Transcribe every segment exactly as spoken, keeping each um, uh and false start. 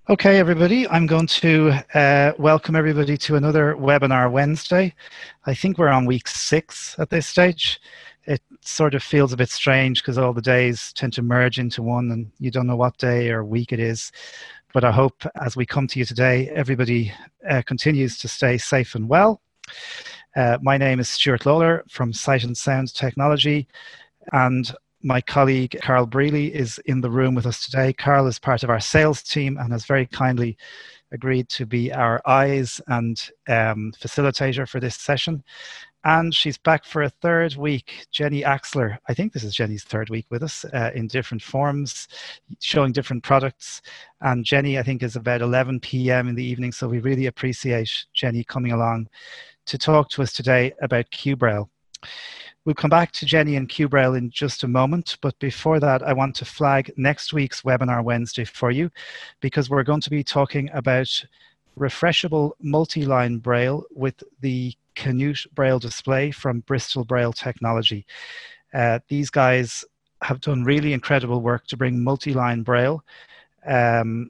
Okay, everybody, I'm going to uh, welcome everybody to another Webinar Wednesday. I think we're on week six at this stage. It sort of feels a bit strange because all the days tend to merge into one and you don't know what day or week it is. But I hope as we come to you today, everybody uh, continues to stay safe and well. Uh, my name is Stuart Lawler from Sight and Sound Technology, and my colleague Carl Brealey is in the room with us today. Carl is part of our sales team and has very kindly agreed to be our eyes and um, facilitator for this session. And she's back for a third week, Jenny Axler. I think this is Jenny's third week with us uh, in different forms, showing different products. And Jenny, I think, is about eleven p m in the evening. So we really appreciate Jenny coming along to talk to us today about Q-Braille. We'll come back to Jenny and Q-Braille in just a moment, but before that, I want to flag next week's Webinar Wednesday for you, because we're going to be talking about refreshable multi-line Braille with the Canute Braille display from Bristol Braille Technology. Uh, these guys have done really incredible work to bring multi-line Braille um,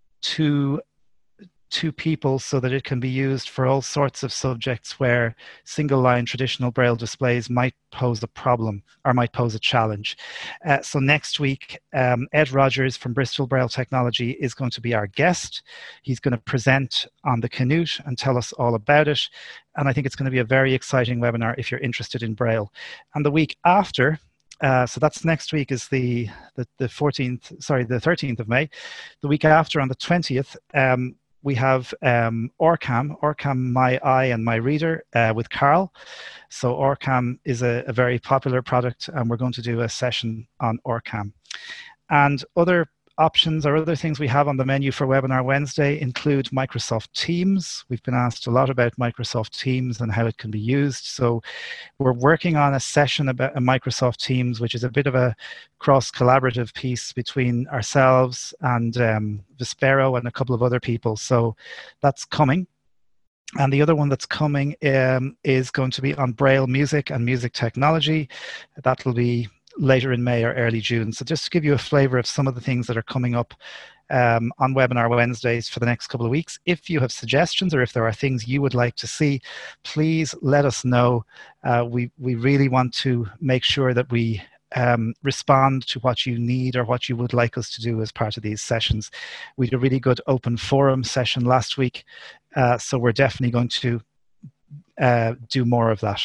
to to people so that it can be used for all sorts of subjects where single line traditional Braille displays might pose a problem or might pose a challenge. Uh, so next week, um, Ed Rogers from Bristol Braille Technology is going to be our guest. He's going to present on the Canute and tell us all about it. And I think it's going to be a very exciting webinar if you're interested in Braille. And the week after, Uh, so that's next week is the, the, the fourteenth, sorry, the thirteenth of May. The week after on the twentieth, um, we have um, OrCam, OrCam My Eye and My Reader uh, with Carl. So OrCam is a, a very popular product and we're going to do a session on OrCam. And other options or other things we have on the menu for Webinar Wednesday include Microsoft Teams. We've been asked a lot about Microsoft Teams and how it can be used. So we're working on a session about a Microsoft Teams, which is a bit of a cross-collaborative piece between ourselves and um, Vispero and a couple of other people. So that's coming. And the other one that's coming um, is going to be on Braille music and music technology. That will be later in May or early June. So just to give you a flavor of some of the things that are coming up um, on Webinar Wednesdays for the next couple of weeks. If you have suggestions or if there are things you would like to see, please let us know. Uh, we, we really want to make sure that we um, respond to what you need or what you would like us to do as part of these sessions. We did a really good open forum session last week, uh, so we're definitely going to uh, do more of that.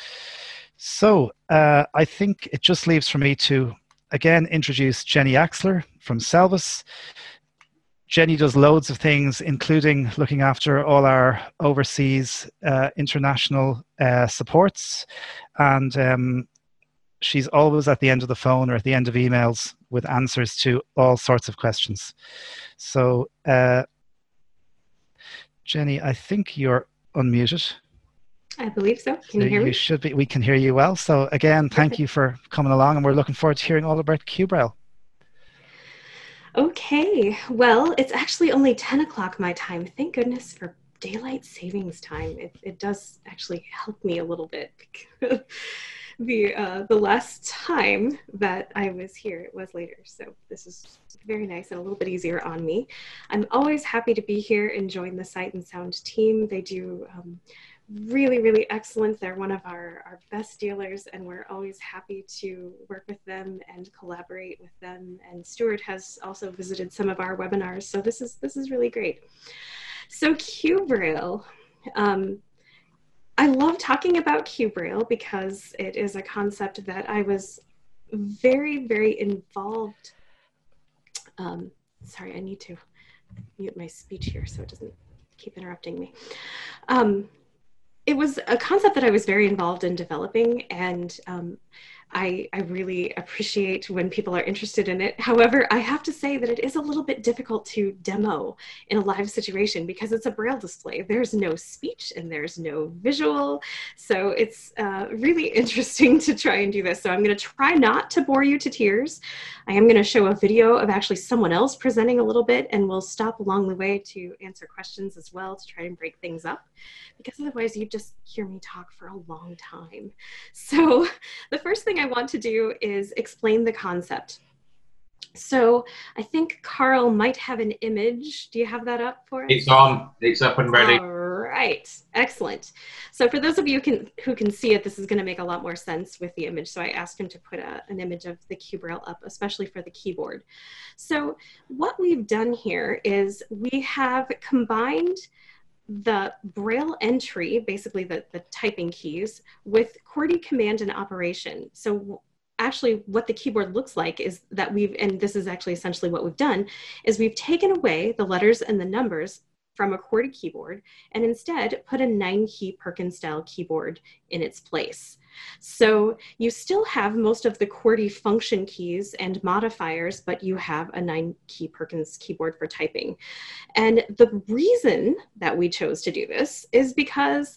So uh, I think it just leaves for me to, again, introduce Jenny Axler from Selvis. Jenny does loads of things, including looking after all our overseas uh, international uh, supports. And um, she's always at the end of the phone or at the end of emails with answers to all sorts of questions. So uh, Jenny, I think you're unmuted. I believe so. Can so you hear me? You should be. We can hear you well. So again, thank you for coming along, and we're looking forward to hearing all about Q-Braille. Okay, well, it's actually only ten o'clock my time. Thank goodness for daylight savings time. It, it does actually help me a little bit. the uh, the last time that I was here, it was later. So this is very nice and a little bit easier on me. I'm always happy to be here and join the Sight and Sound team. They do um, really, really excellent. They're one of our, our best dealers, and we're always happy to work with them and collaborate with them. And Stuart has also visited some of our webinars, so this is this is really great. So Q-Braille, um, I love talking about Q-Braille because it is a concept that I was very, very involved. Um, sorry, I need to mute my speech here so it doesn't keep interrupting me. Um, It was a concept that I was very involved in developing, and um, I, I really appreciate when people are interested in it. However, I have to say that it is a little bit difficult to demo in a live situation because it's a Braille display. There's no speech and there's no visual. So it's uh, really interesting to try and do this. So I'm going to try not to bore you to tears. I am going to show a video of actually someone else presenting a little bit, and we'll stop along the way to answer questions as well to try and break things up, because otherwise you just hear me talk for a long time. So the first thing I want to do is explain the concept. So I think Carl might have an image. Do you have that up for us? It's on. It's up and ready. All right. Excellent. So for those of you who can, who can see it, this is going to make a lot more sense with the image. So I asked him to put a, an image of the QBraille up, especially for the keyboard. So what we've done here is we have combined the Braille entry, basically the, the typing keys, with QWERTY command and operation. So actually what the keyboard looks like is that we've, and this is actually essentially what we've done, is we've taken away the letters and the numbers from a QWERTY keyboard and instead put a nine key Perkins style keyboard in its place. So you still have most of the QWERTY function keys and modifiers, but you have a nine key Perkins keyboard for typing. And the reason that we chose to do this is because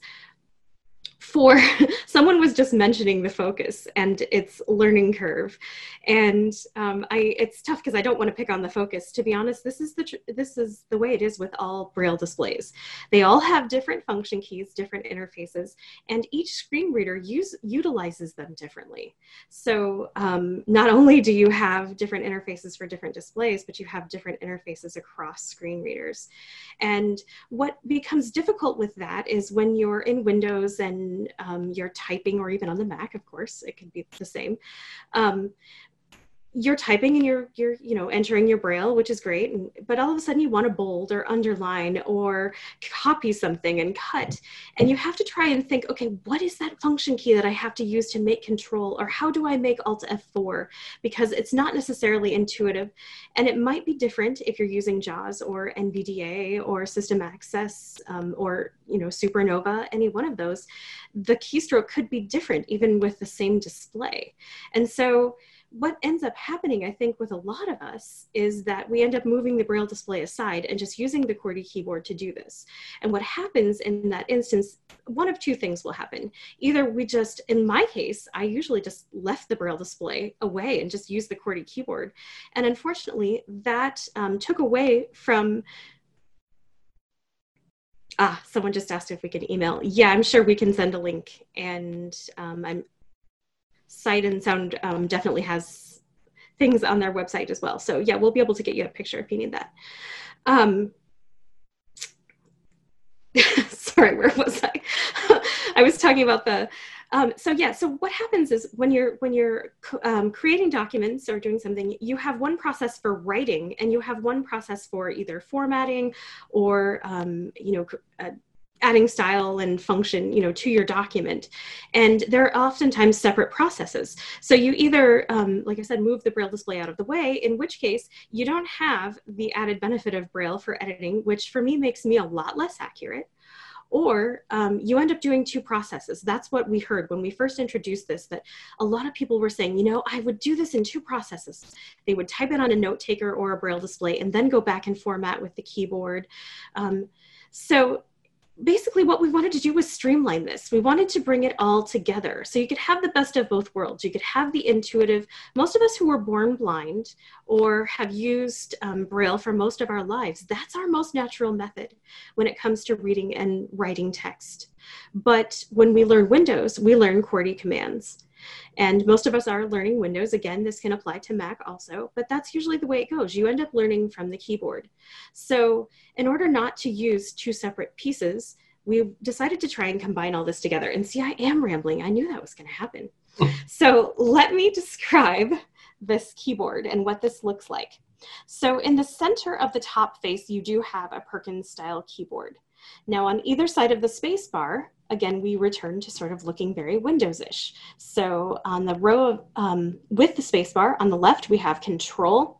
for someone was just mentioning the focus and its learning curve, and um, I it's tough because I don't want to pick on the focus. To be honest, this is the tr this is the way it is with all Braille displays. They all have different function keys, different interfaces, and each screen reader use utilizes them differently. So um, not only do you have different interfaces for different displays, but you have different interfaces across screen readers. And what becomes difficult with that is when you're in Windows and Um, you're typing, or even on the Mac, of course, it can be the same. Um, you're typing and you're, you're, you know, entering your Braille, which is great. And, but all of a sudden you want to bold or underline or copy something and cut. And you have to try and think, okay, what is that function key that I have to use to make control? Or how do I make Alt F four? Because it's not necessarily intuitive. And it might be different if you're using JAWS or N V D A or System Access um, or, you know, Supernova, any one of those. The keystroke could be different even with the same display. And so what ends up happening, I think, with a lot of us is that we end up moving the Braille display aside and just using the QWERTY keyboard to do this. And what happens in that instance, one of two things will happen. Either we just, in my case, I usually just left the Braille display away and just used the QWERTY keyboard. And unfortunately, that um, took away from Ah, someone just asked if we could email. Yeah, I'm sure we can send a link, and um, I'm Sight and Sound um, definitely has things on their website as well. So yeah, we'll be able to get you a picture if you need that. Um, sorry, where was I? I was talking about the, um, so yeah, so what happens is when you're, when you're um, creating documents or doing something, you have one process for writing and you have one process for either formatting or, um, you know, uh, adding style and function, you know, to your document. And they're oftentimes separate processes. So you either, um, like I said, move the Braille display out of the way, in which case you don't have the added benefit of Braille for editing, which for me makes me a lot less accurate. Or um, you end up doing two processes. That's what we heard when we first introduced this, that a lot of people were saying, you know, I would do this in two processes. They would type it on a note taker or a Braille display and then go back and format with the keyboard. Um, so basically what we wanted to do was streamline this. We wanted to bring it all together. So you could have the best of both worlds. You could have the intuitive, most of us who were born blind or have used um, Braille for most of our lives, that's our most natural method when it comes to reading and writing text. But when we learn Windows, we learn QWERTY commands. And most of us are learning Windows. Again, this can apply to Mac also, but that's usually the way it goes. You end up learning from the keyboard. So in order not to use two separate pieces, we decided to try and combine all this together. And see, I am rambling. I knew that was going to happen. So let me describe this keyboard and what this looks like. So in the center of the top face, you do have a Perkins style keyboard. Now on either side of the space bar, again, we return to sort of looking very Windows-ish. So on the row of, um, with the space bar, on the left, we have Control,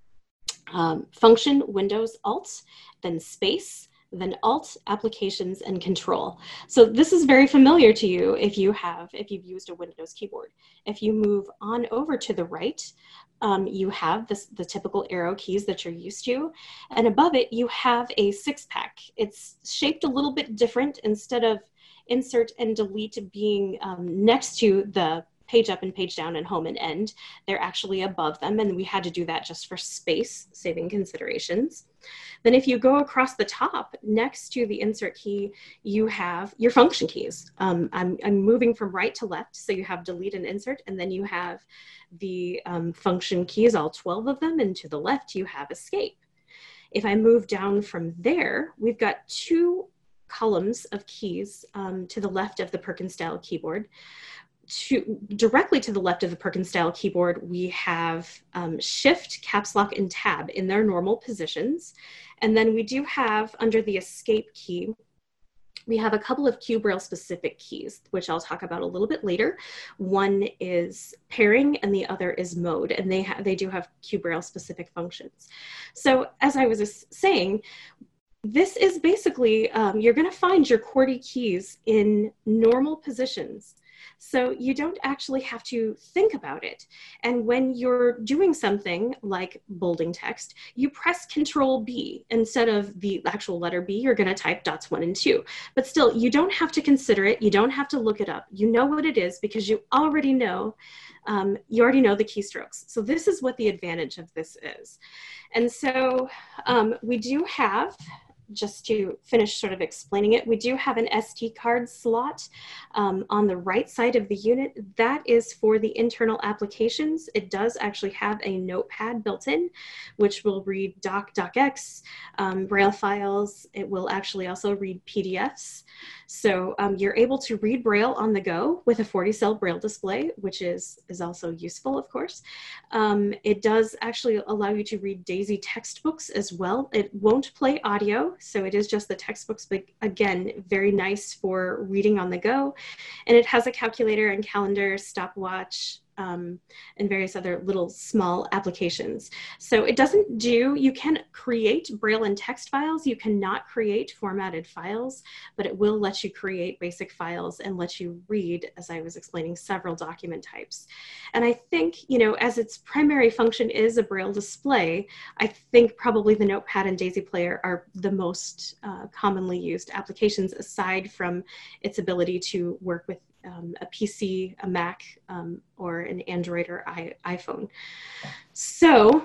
um, Function, Windows, Alt, then Space, then Alt, Applications, and Control. So this is very familiar to you if you have, if you've used a Windows keyboard. If you move on over to the right, um, you have this, the typical arrow keys that you're used to. And above it, you have a six-pack. It's shaped a little bit different. Instead of insert and delete being um, next to the page up and page down and home and end. They're actually above them, and we had to do that just for space saving considerations. Then if you go across the top next to the insert key, you have your function keys. Um, I'm, I'm moving from right to left, so you have delete and insert, and then you have the um, function keys, all twelve of them, and to the left you have escape. If I move down from there, we've got two columns of keys um, to the left of the Perkins style keyboard. To, directly to the left of the Perkins style keyboard, we have um, Shift, Caps Lock, and Tab in their normal positions. And then we do have, under the Escape key, we have a couple of Q Braille specific keys, which I'll talk about a little bit later. One is pairing and the other is mode, and they, ha they do have Q Braille specific functions. So as I was saying, this is basically, um, you're gonna find your QWERTY keys in normal positions. So you don't actually have to think about it. And when you're doing something like bolding text, you press Control B. Instead of the actual letter B, you're going to type dots one and two. But still, you don't have to consider it. You don't have to look it up. You know what it is because you already know, um, you already know the keystrokes. So this is what the advantage of this is. And so um, we do have, just to finish sort of explaining it, we do have an S D card slot um, on the right side of the unit. That is for the internal applications. It does actually have a notepad built in, which will read doc, docx, um, Braille files. It will actually also read P D Fs. So um, you're able to read Braille on the go with a forty cell Braille display, which is, is also useful, of course. Um, it does actually allow you to read DAISY textbooks as well. It won't play audio, so it is just the textbooks, but again, very nice for reading on the go. And it has a calculator and calendar, stopwatch, um, and various other little small applications. So it doesn't do, you can create Braille and text files. You cannot create formatted files, but it will let you create basic files and let you read, as I was explaining, several document types. And I think, you know, as its primary function is a Braille display, I think probably the Notepad and DAISY Player are the most uh, commonly used applications, aside from its ability to work with Um, a P C, a Mac, um, or an Android or I iPhone. So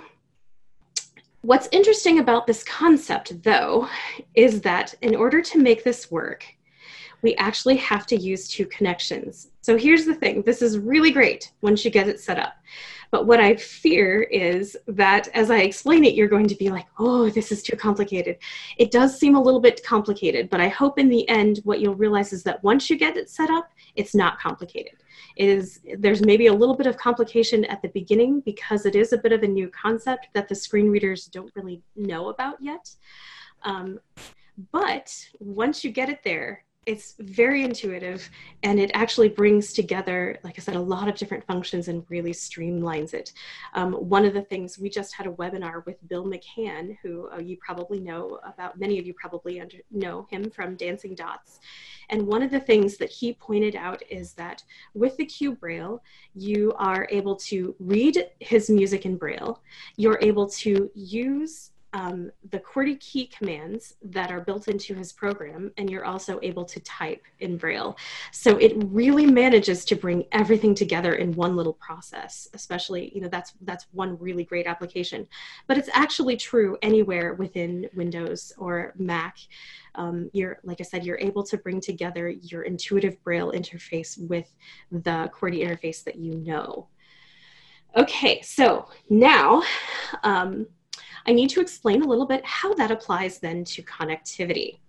what's interesting about this concept, though, is that in order to make this work, we actually have to use two connections. So here's the thing, this is really great once you get it set up. But what I fear is that as I explain it, you're going to be like, oh, this is too complicated. It does seem a little bit complicated, but I hope in the end, what you'll realize is that once you get it set up, it's not complicated. It is, there's maybe a little bit of complication at the beginning because it is a bit of a new concept that the screen readers don't really know about yet. Um, but once you get it there, it's very intuitive, and it actually brings together, like I said, a lot of different functions and really streamlines it. Um, one of the things, we just had a webinar with Bill McCann, who uh, you probably know about, many of you probably under, know him from Dancing Dots. And one of the things that he pointed out is that with the Q Braille, you are able to read his music in Braille. You're able to use Um, the QWERTY key commands that are built into his program, and you're also able to type in Braille. So it really manages to bring everything together in one little process, especially, you know, that's, that's one really great application. But it's actually true anywhere within Windows or Mac. Um, you're, like I said, you're able to bring together your intuitive Braille interface with the QWERTY interface that you know. Okay, so now, um, I need to explain a little bit how that applies then to connectivity.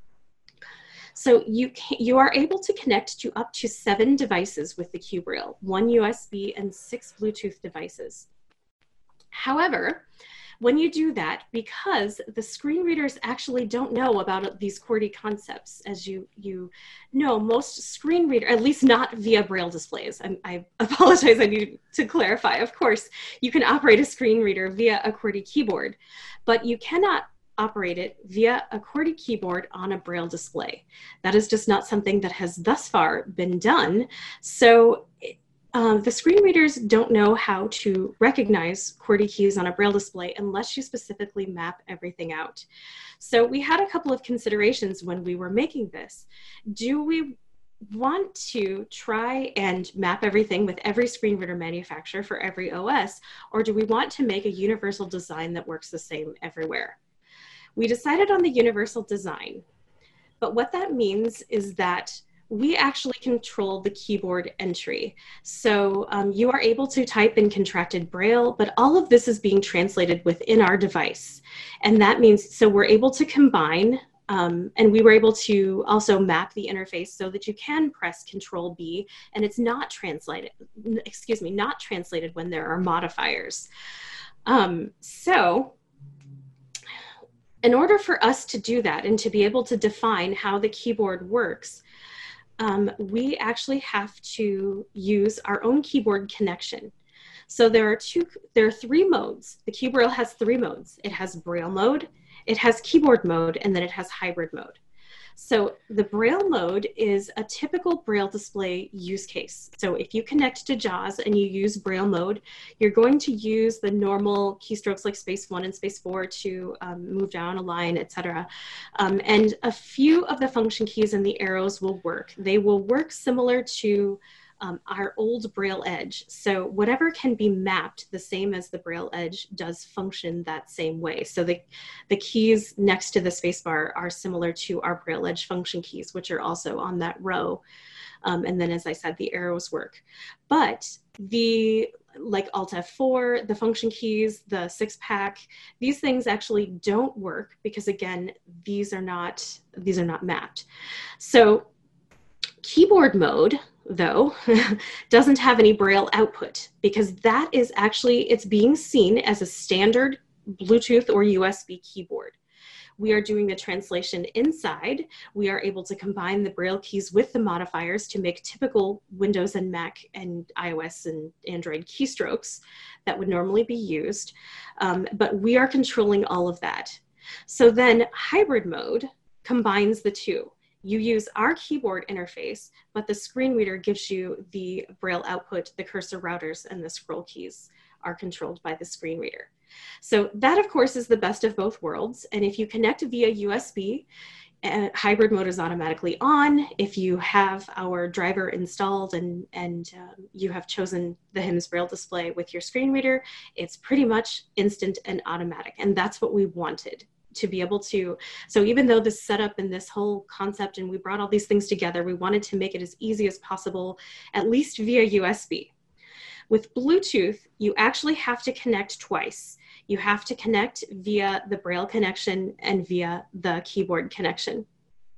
So you, can, you are able to connect to up to seven devices with the Q Braille, one U S B and six Bluetooth devices. However, when you do that, because the screen readers actually don't know about these QWERTY concepts, as you, you know, most screen reader, at least not via Braille displays. I, I apologize, I need to clarify. Of course, you can operate a screen reader via a QWERTY keyboard, but you cannot operate it via a QWERTY keyboard on a Braille display. That is just not something that has thus far been done. So Um, the screen readers don't know how to recognize QWERTY keys on a Braille display unless you specifically map everything out. So we had a couple of considerations when we were making this. Do we want to try and map everything with every screen reader manufacturer for every O S, or do we want to make a universal design that works the same everywhere? We decided on the universal design, but what that means is that we actually control the keyboard entry. So um, you are able to type in contracted Braille, but all of this is being translated within our device. And that means, so we're able to combine, um, and we were able to also map the interface so that you can press Control B and it's not translated, excuse me, not translated when there are modifiers. Um, so, in order for us to do that and to be able to define how the keyboard works, um, we actually have to use our own keyboard connection. So there are two, there are three modes. The keyBraille has three modes. It has Braille mode, it has keyboard mode, and then it has hybrid mode. So the Braille mode is a typical Braille display use case. So if you connect to JAWS and you use Braille mode, you're going to use the normal keystrokes like space one and space four to um, move down a line, et cetera. Um, and a few of the function keys and the arrows will work. They will work similar to Um, our old Braille Edge. So whatever can be mapped the same as the Braille Edge does function that same way. So the, the keys next to the spacebar are similar to our Braille Edge function keys, which are also on that row. Um, and then, as I said, the arrows work. But the, like Alt F four, the function keys, the six pack, these things actually don't work because, again, these are not, these are not mapped. So keyboard mode, though, doesn't have any Braille output because that is actually, it's being seen as a standard Bluetooth or U S B keyboard. We are doing the translation inside. We are able to combine the Braille keys with the modifiers to make typical Windows and Mac and iOS and Android keystrokes that would normally be used. Um, but we are controlling all of that. So then hybrid mode combines the two. You use our keyboard interface, but the screen reader gives you the Braille output, the cursor routers, and the scroll keys are controlled by the screen reader. So that, of course, is the best of both worlds. And if you connect via U S B, uh, hybrid mode is automatically on. If you have our driver installed and, and um, you have chosen the H I M S Braille display with your screen reader, it's pretty much instant and automatic. And that's what we wanted. To be able to, so even though this setup and this whole concept and we brought all these things together, we wanted to make it as easy as possible, at least via U S B. With Bluetooth, you actually have to connect twice. You have to connect via the Braille connection and via the keyboard connection.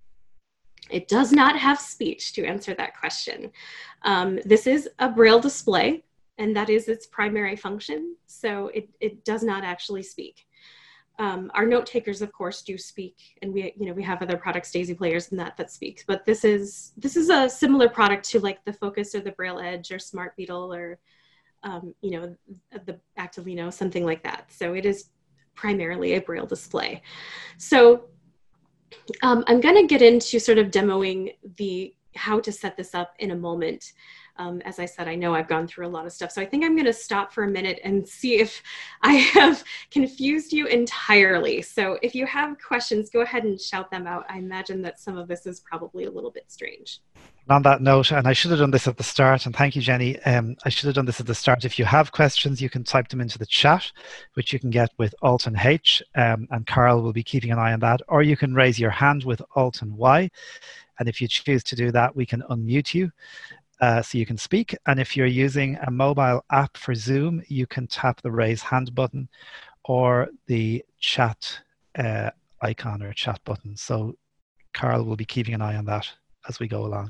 It does not have speech, to answer that question. Um, this is a Braille display, and that is its primary function, so it, it does not actually speak. Um, our note takers, of course, do speak, and we, you know, we have other products, Daisy players, and that that speaks. But this is this is a similar product to like the Focus or the Braille Edge or Smart Beetle or, um, you know, the Actilino, something like that. So it is primarily a Braille display. So um, I'm going to get into sort of demoing the how to set this up in a moment. Um, as I said, I know I've gone through a lot of stuff, so I think I'm going to stop for a minute and see if I have confused you entirely. So if you have questions, go ahead and shout them out. I imagine that some of this is probably a little bit strange. On that note, and I should have done this at the start, and thank you, Jenny. Um, I should have done this at the start. If you have questions, you can type them into the chat, which you can get with Alt and H, um, and Carl will be keeping an eye on that. Or you can raise your hand with Alt and Y, and if you choose to do that, we can unmute you. Uh, so you can speak, and if you're using a mobile app for Zoom, you can tap the raise hand button or the chat uh, icon or chat button. So Carl will be keeping an eye on that as we go along.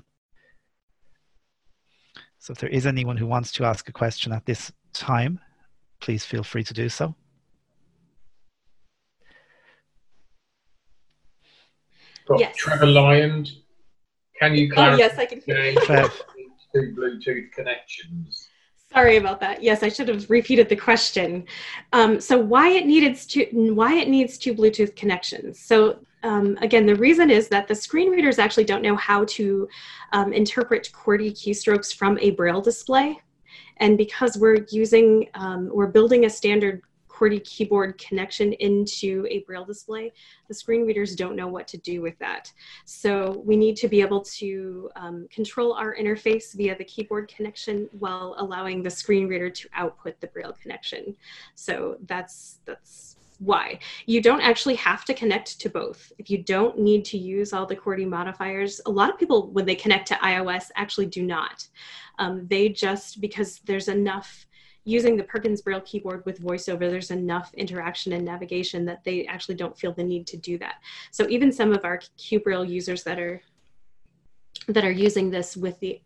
So if there is anyone who wants to ask a question at this time, please feel free to do so. Got Yes. Trevor Lyons. Can you clarify? Oh, yes, I can hear you. Two Bluetooth connections. Sorry about that. Yes, I should have repeated the question. Um, so why it needed to, why it needs two Bluetooth connections. So um, again, the reason is that the screen readers actually don't know how to um, interpret QWERTY keystrokes from a Braille display. And because we're using, um, we're building a standard QWERTY keyboard connection into a Braille display, the screen readers don't know what to do with that. So we need to be able to um, control our interface via the keyboard connection while allowing the screen reader to output the Braille connection. So that's, that's why. You don't actually have to connect to both. If you don't need to use all the QWERTY modifiers, a lot of people, when they connect to iOS, actually do not. Um, they just, because there's enough, using the Perkins Braille keyboard with VoiceOver, there's enough interaction and navigation that they actually don't feel the need to do that. So even some of our Q Braille users that are, that are using this with the,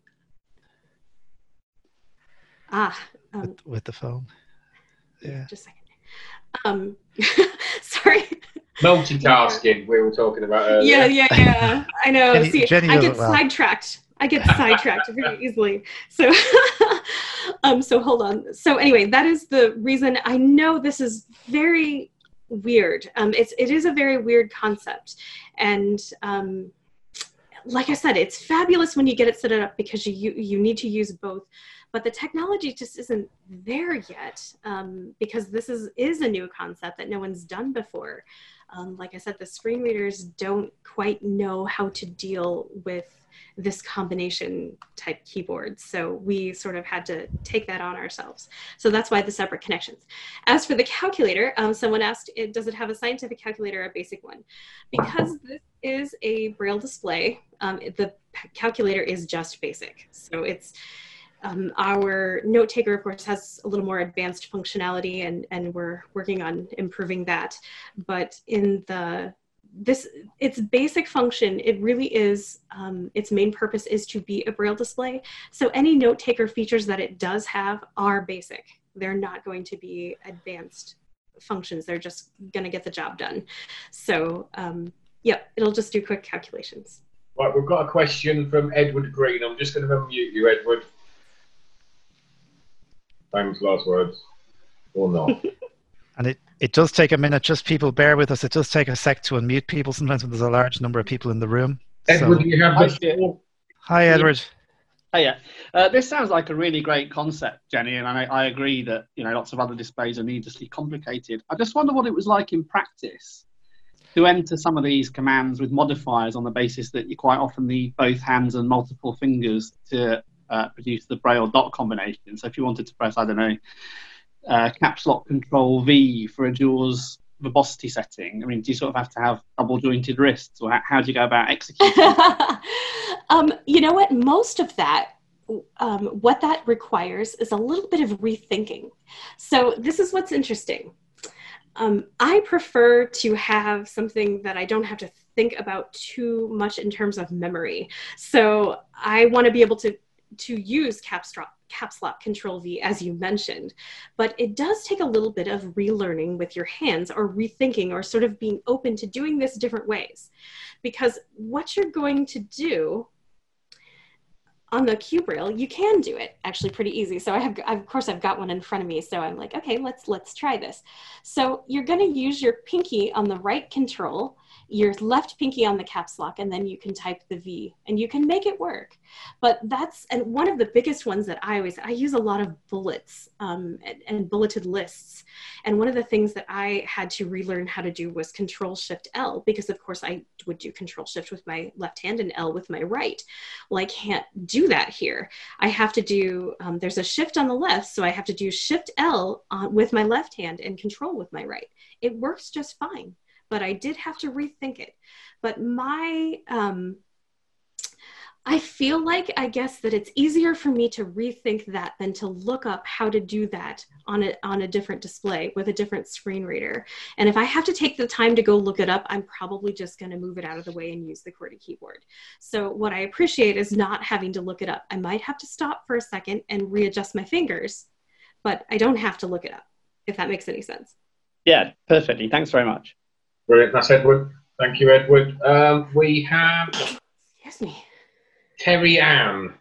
ah. Um, with, with the phone. Yeah. Just a second. Um, sorry. Multitasking, we were talking about earlier. Yeah, yeah, yeah. I know. Jenny, See, Jenny I get well. sidetracked. I get sidetracked very easily. So, um, so hold on. So anyway, that is the reason. I know this is very weird. Um, it's it is a very weird concept, and um, like I said, it's fabulous when you get it set up because you you, you need to use both. But the technology just isn't there yet um, because this is, is a new concept that no one's done before. Um, like I said, the screen readers don't quite know how to deal with this combination type keyboard. So we sort of had to take that on ourselves. So that's why the separate connections. As for the calculator, um, someone asked, it, does it have a scientific calculator or a basic one? Because this is a Braille display, um, the calculator is just basic. So it's, Um, our note taker, of course, has a little more advanced functionality, and, and we're working on improving that. But in the this, its basic function, it really is, um, its main purpose is to be a Braille display. So any note taker features that it does have are basic. They're not going to be advanced functions. They're just going to get the job done. So, um, yeah, it'll just do quick calculations. Right, we've got a question from Edward Green. I'm just going to unmute you, Edward. Famous last words, or not. And it, it does take a minute, just people bear with us. It does take a sec to unmute people sometimes when there's a large number of people in the room. Edward, So, do you have the floor? hi, Edward. Oh, yeah. Uh, this sounds like a really great concept, Jenny, and I, I agree that, you know, lots of other displays are needlessly complicated. I just wonder what it was like in practice to enter some of these commands with modifiers on the basis that you quite often need both hands and multiple fingers to Uh, produce the Braille dot combination. So if you wanted to press, I don't know, uh, caps lock control V for a JAWS verbosity setting, I mean, do you sort of have to have double jointed wrists, or how, how do you go about executing? um, you know what? Most of that, um, what that requires is a little bit of rethinking. So this is what's interesting. Um, I prefer to have something that I don't have to think about too much in terms of memory. So I want to be able to to use caps, lock, caps lock control V, as you mentioned, but it does take a little bit of relearning with your hands, or rethinking, or sort of being open to doing this different ways. Because what you're going to do on the Q Braille, you can do it actually pretty easy. So I have, of course, I've got one in front of me. So I'm like, okay, let's let's try this. So you're going to use your pinky on the right control, your left pinky on the caps lock, and then you can type the V, and you can make it work. But that's, and one of the biggest ones that I always, I use a lot of bullets um, and, and bulleted lists. And one of the things that I had to relearn how to do was Control Shift L, because of course I would do Control Shift with my left hand and L with my right. Well, I can't do that here. I have to do, um, there's a shift on the left, so I have to do Shift L on, with my left hand and Control with my right. It works just fine, but I did have to rethink it. But my, um, I feel like, I guess that it's easier for me to rethink that than to look up how to do that on a, on a different display with a different screen reader. And if I have to take the time to go look it up, I'm probably just going to move it out of the way and use the QWERTY keyboard. So what I appreciate is not having to look it up. I might have to stop for a second and readjust my fingers, but I don't have to look it up, if that makes any sense. Yeah, perfectly. Thanks very much. Brilliant. That's Edward. Thank you, Edward. Um, we have Excuse me. Terry Ann.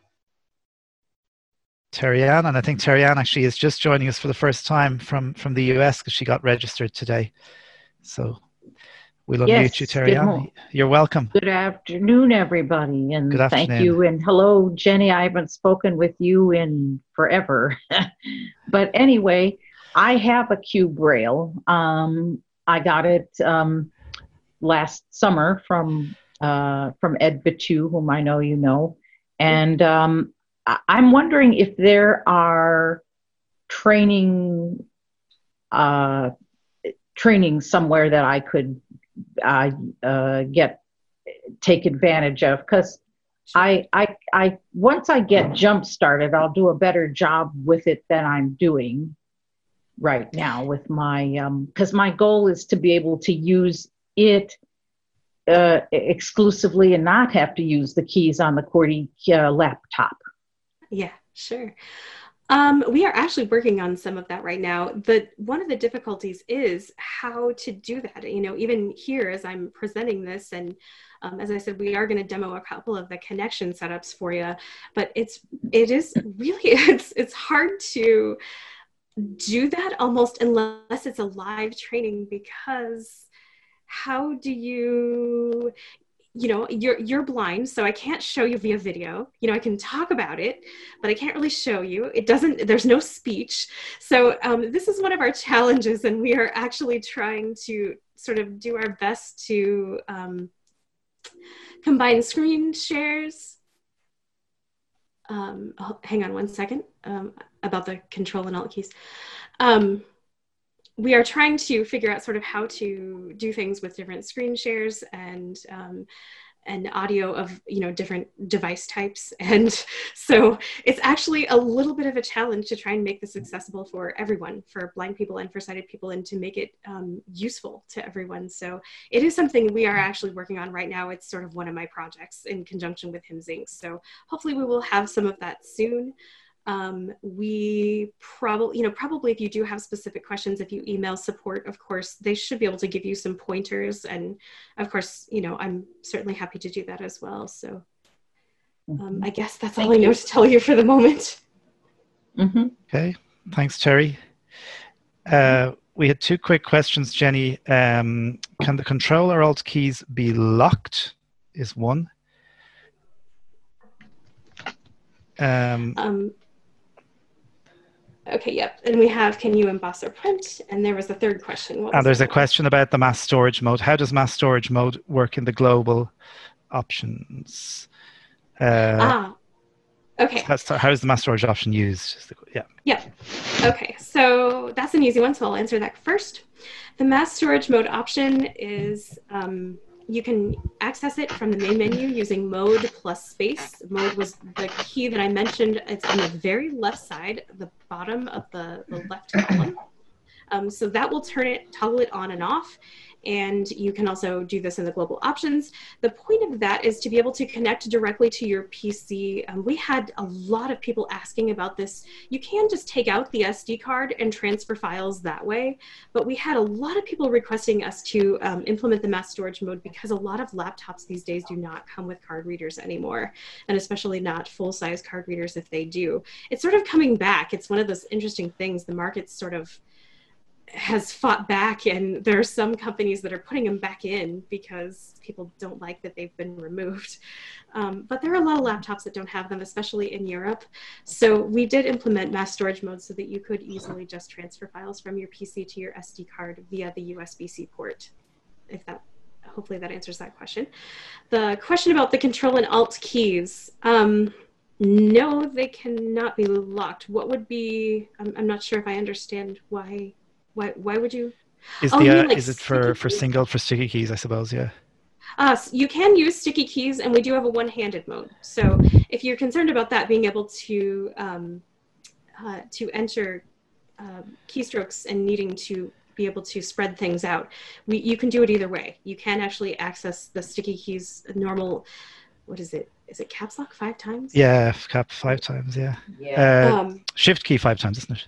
Terry Ann, and I think Terry Ann actually is just joining us for the first time from, from the U S because she got registered today. So we'll unmute Yes, you, Terry good Ann. mo- You're welcome. Good afternoon, everybody, and Good thank afternoon. you. And hello, Jenny. I haven't spoken with you in forever. But anyway, I have a Cube Braille. Um, I got it um, last summer from uh, from Ed Bitu, whom I know you know, and um, I- I'm wondering if there are training uh, training somewhere that I could uh, uh, get take advantage of, because I, I, I, once I get jump started, I'll do a better job with it than I'm doing right now with my, um, because my goal is to be able to use it uh, exclusively and not have to use the keys on the QWERTY uh, laptop. Yeah, sure. Um, we are actually working on some of that right now. The one of the difficulties is how to do that. You know, even here as I'm presenting this, and um, as I said, we are going to demo a couple of the connection setups for you. But it's it is really it's it's hard to do that almost unless it's a live training, because how do you? You know, you're you're blind, so I can't show you via video. You know, I can talk about it, but I can't really show you. It doesn't, there's no speech. So um, this is one of our challenges, and we are actually trying to sort of do our best to um, combine screen shares. Um, oh, hang on one second um, about the control and alt keys. Um, we are trying to figure out sort of how to do things with different screen shares and um, and audio of, you know, different device types. And so it's actually a little bit of a challenge to try and make this accessible for everyone, for blind people and for sighted people, and to make it um, useful to everyone. So it is something we are actually working on right now. It's sort of one of my projects in conjunction with HimZinc. So hopefully we will have some of that soon. Um, we probably, you know, probably if you do have specific questions, if you email support, of course, they should be able to give you some pointers. And of course, you know, I'm certainly happy to do that as well. So um, I guess that's all Thank I know you. to tell you for the moment. Mm-hmm. Okay, thanks, Terry. Uh, we had two quick questions, Jenny. Um, can the control or alt keys be locked? Is one. Um, Um, okay, yep. And we have, can you emboss or print? And there was a third question. What was and there's the a question about the mass storage mode. How does mass storage mode work in the global options? Uh, Ah, okay. how, so how is the mass storage option used? Yeah. Yep. Okay, so that's an easy one, so I'll answer that first. The mass storage mode option is, um, you can access it from the main menu using mode plus space. Mode was the key that I mentioned. It's on the very left side, the bottom of the, the left column. Um, so that will turn it, toggle it on and off. And you can also do this in the global options. The point of that is to be able to connect directly to your P C. Um, we had a lot of people asking about this. You can just take out the S D card and transfer files that way, but we had a lot of people requesting us to um, implement the mass storage mode because a lot of laptops these days do not come with card readers anymore, and especially not full-size card readers if they do. It's sort of coming back. It's one of those interesting things. The market's sort of has fought back, and there are some companies that are putting them back in because people don't like that they've been removed. Um, but there are a lot of laptops that don't have them, especially in Europe. So we did implement mass storage mode so that you could easily just transfer files from your P C to your S D card via the U S B C port. If that, hopefully that answers that question. The question about the control and alt keys. Um, no, they cannot be locked. What would be, I'm, I'm not sure if I understand why. Why, why would you? Is, oh, the, you uh, mean like is it for, for keys? single, for sticky keys, I suppose, yeah. Uh, so you can use sticky keys, and we do have a one-handed mode. So if you're concerned about that, being able to, um, uh, to enter uh, keystrokes and needing to be able to spread things out, we, you can do it either way. You can actually access the sticky keys normal, what is it? Is it caps lock five times? Yeah, cap five times, yeah. Yeah. Uh, Um, shift key five times, isn't it?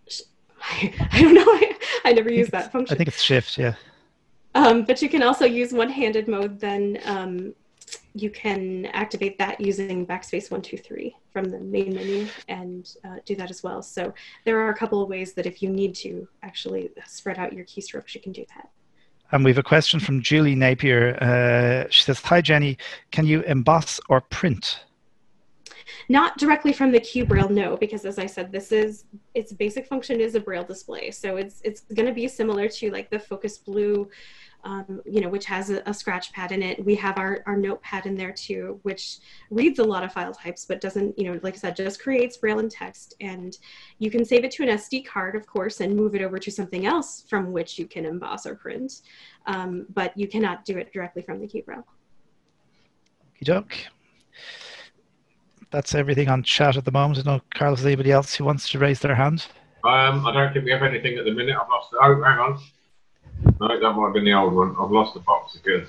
I, I don't know. I, I never use that function. I think it's shift, yeah. Um, but you can also use one-handed mode. Then um, you can activate that using backspace one, two, three from the main menu and uh, do that as well. So there are a couple of ways that if you need to actually spread out your keystrokes, you can do that. And we have a question from Julie Napier. Uh, she says, hi, Jenny, can you emboss or print? Not directly from the Q Braille, no, because as I said, this is, its basic function is a Braille display. So it's it's going to be similar to like the Focus Blue, um, you know, which has a, a scratch pad in it. We have our, our notepad in there too, which reads a lot of file types, but doesn't, you know, like I said, just creates Braille and text. And you can save it to an S D card, of course, and move it over to something else from which you can emboss or print. Um, but you cannot do it directly from the Q Braille. Okey doke. That's everything on chat at the moment. I don't know, Carlos, is anybody else who wants to raise their hand? Um, I don't think we have anything at the minute. I've lost. Oh, hang on. No, that might have been the old one. I've lost the box again.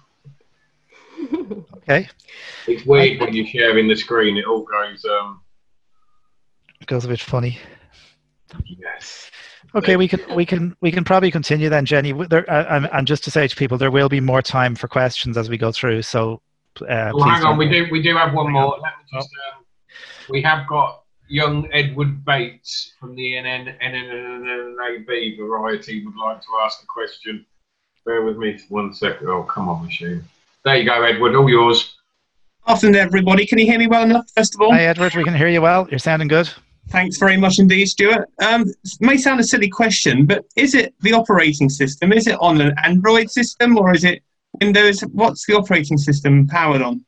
Okay. It's weird when you're sharing the screen. It all goes. Um, It goes a bit funny. yes. Okay, we can we can we can probably continue then, Jenny. There, uh, and, and just to say to people, there will be more time for questions as we go through. So. Uh, well, hang don't... on. We do we do have one more. Let me just. Um, we have got young Edward Bates from the N N N A B variety would like to ask a question. Bear with me one second. Oh, come on, machine. There you go, Edward. All yours. Afternoon, everybody. Can you hear me well enough, first of all? Hi, Edward. We can hear you well. You're sounding good. Thanks very much indeed, Stuart. Um, it may sound a silly question, but is it the operating system? Is it on an Android system or is it Windows? What's the operating system powered on?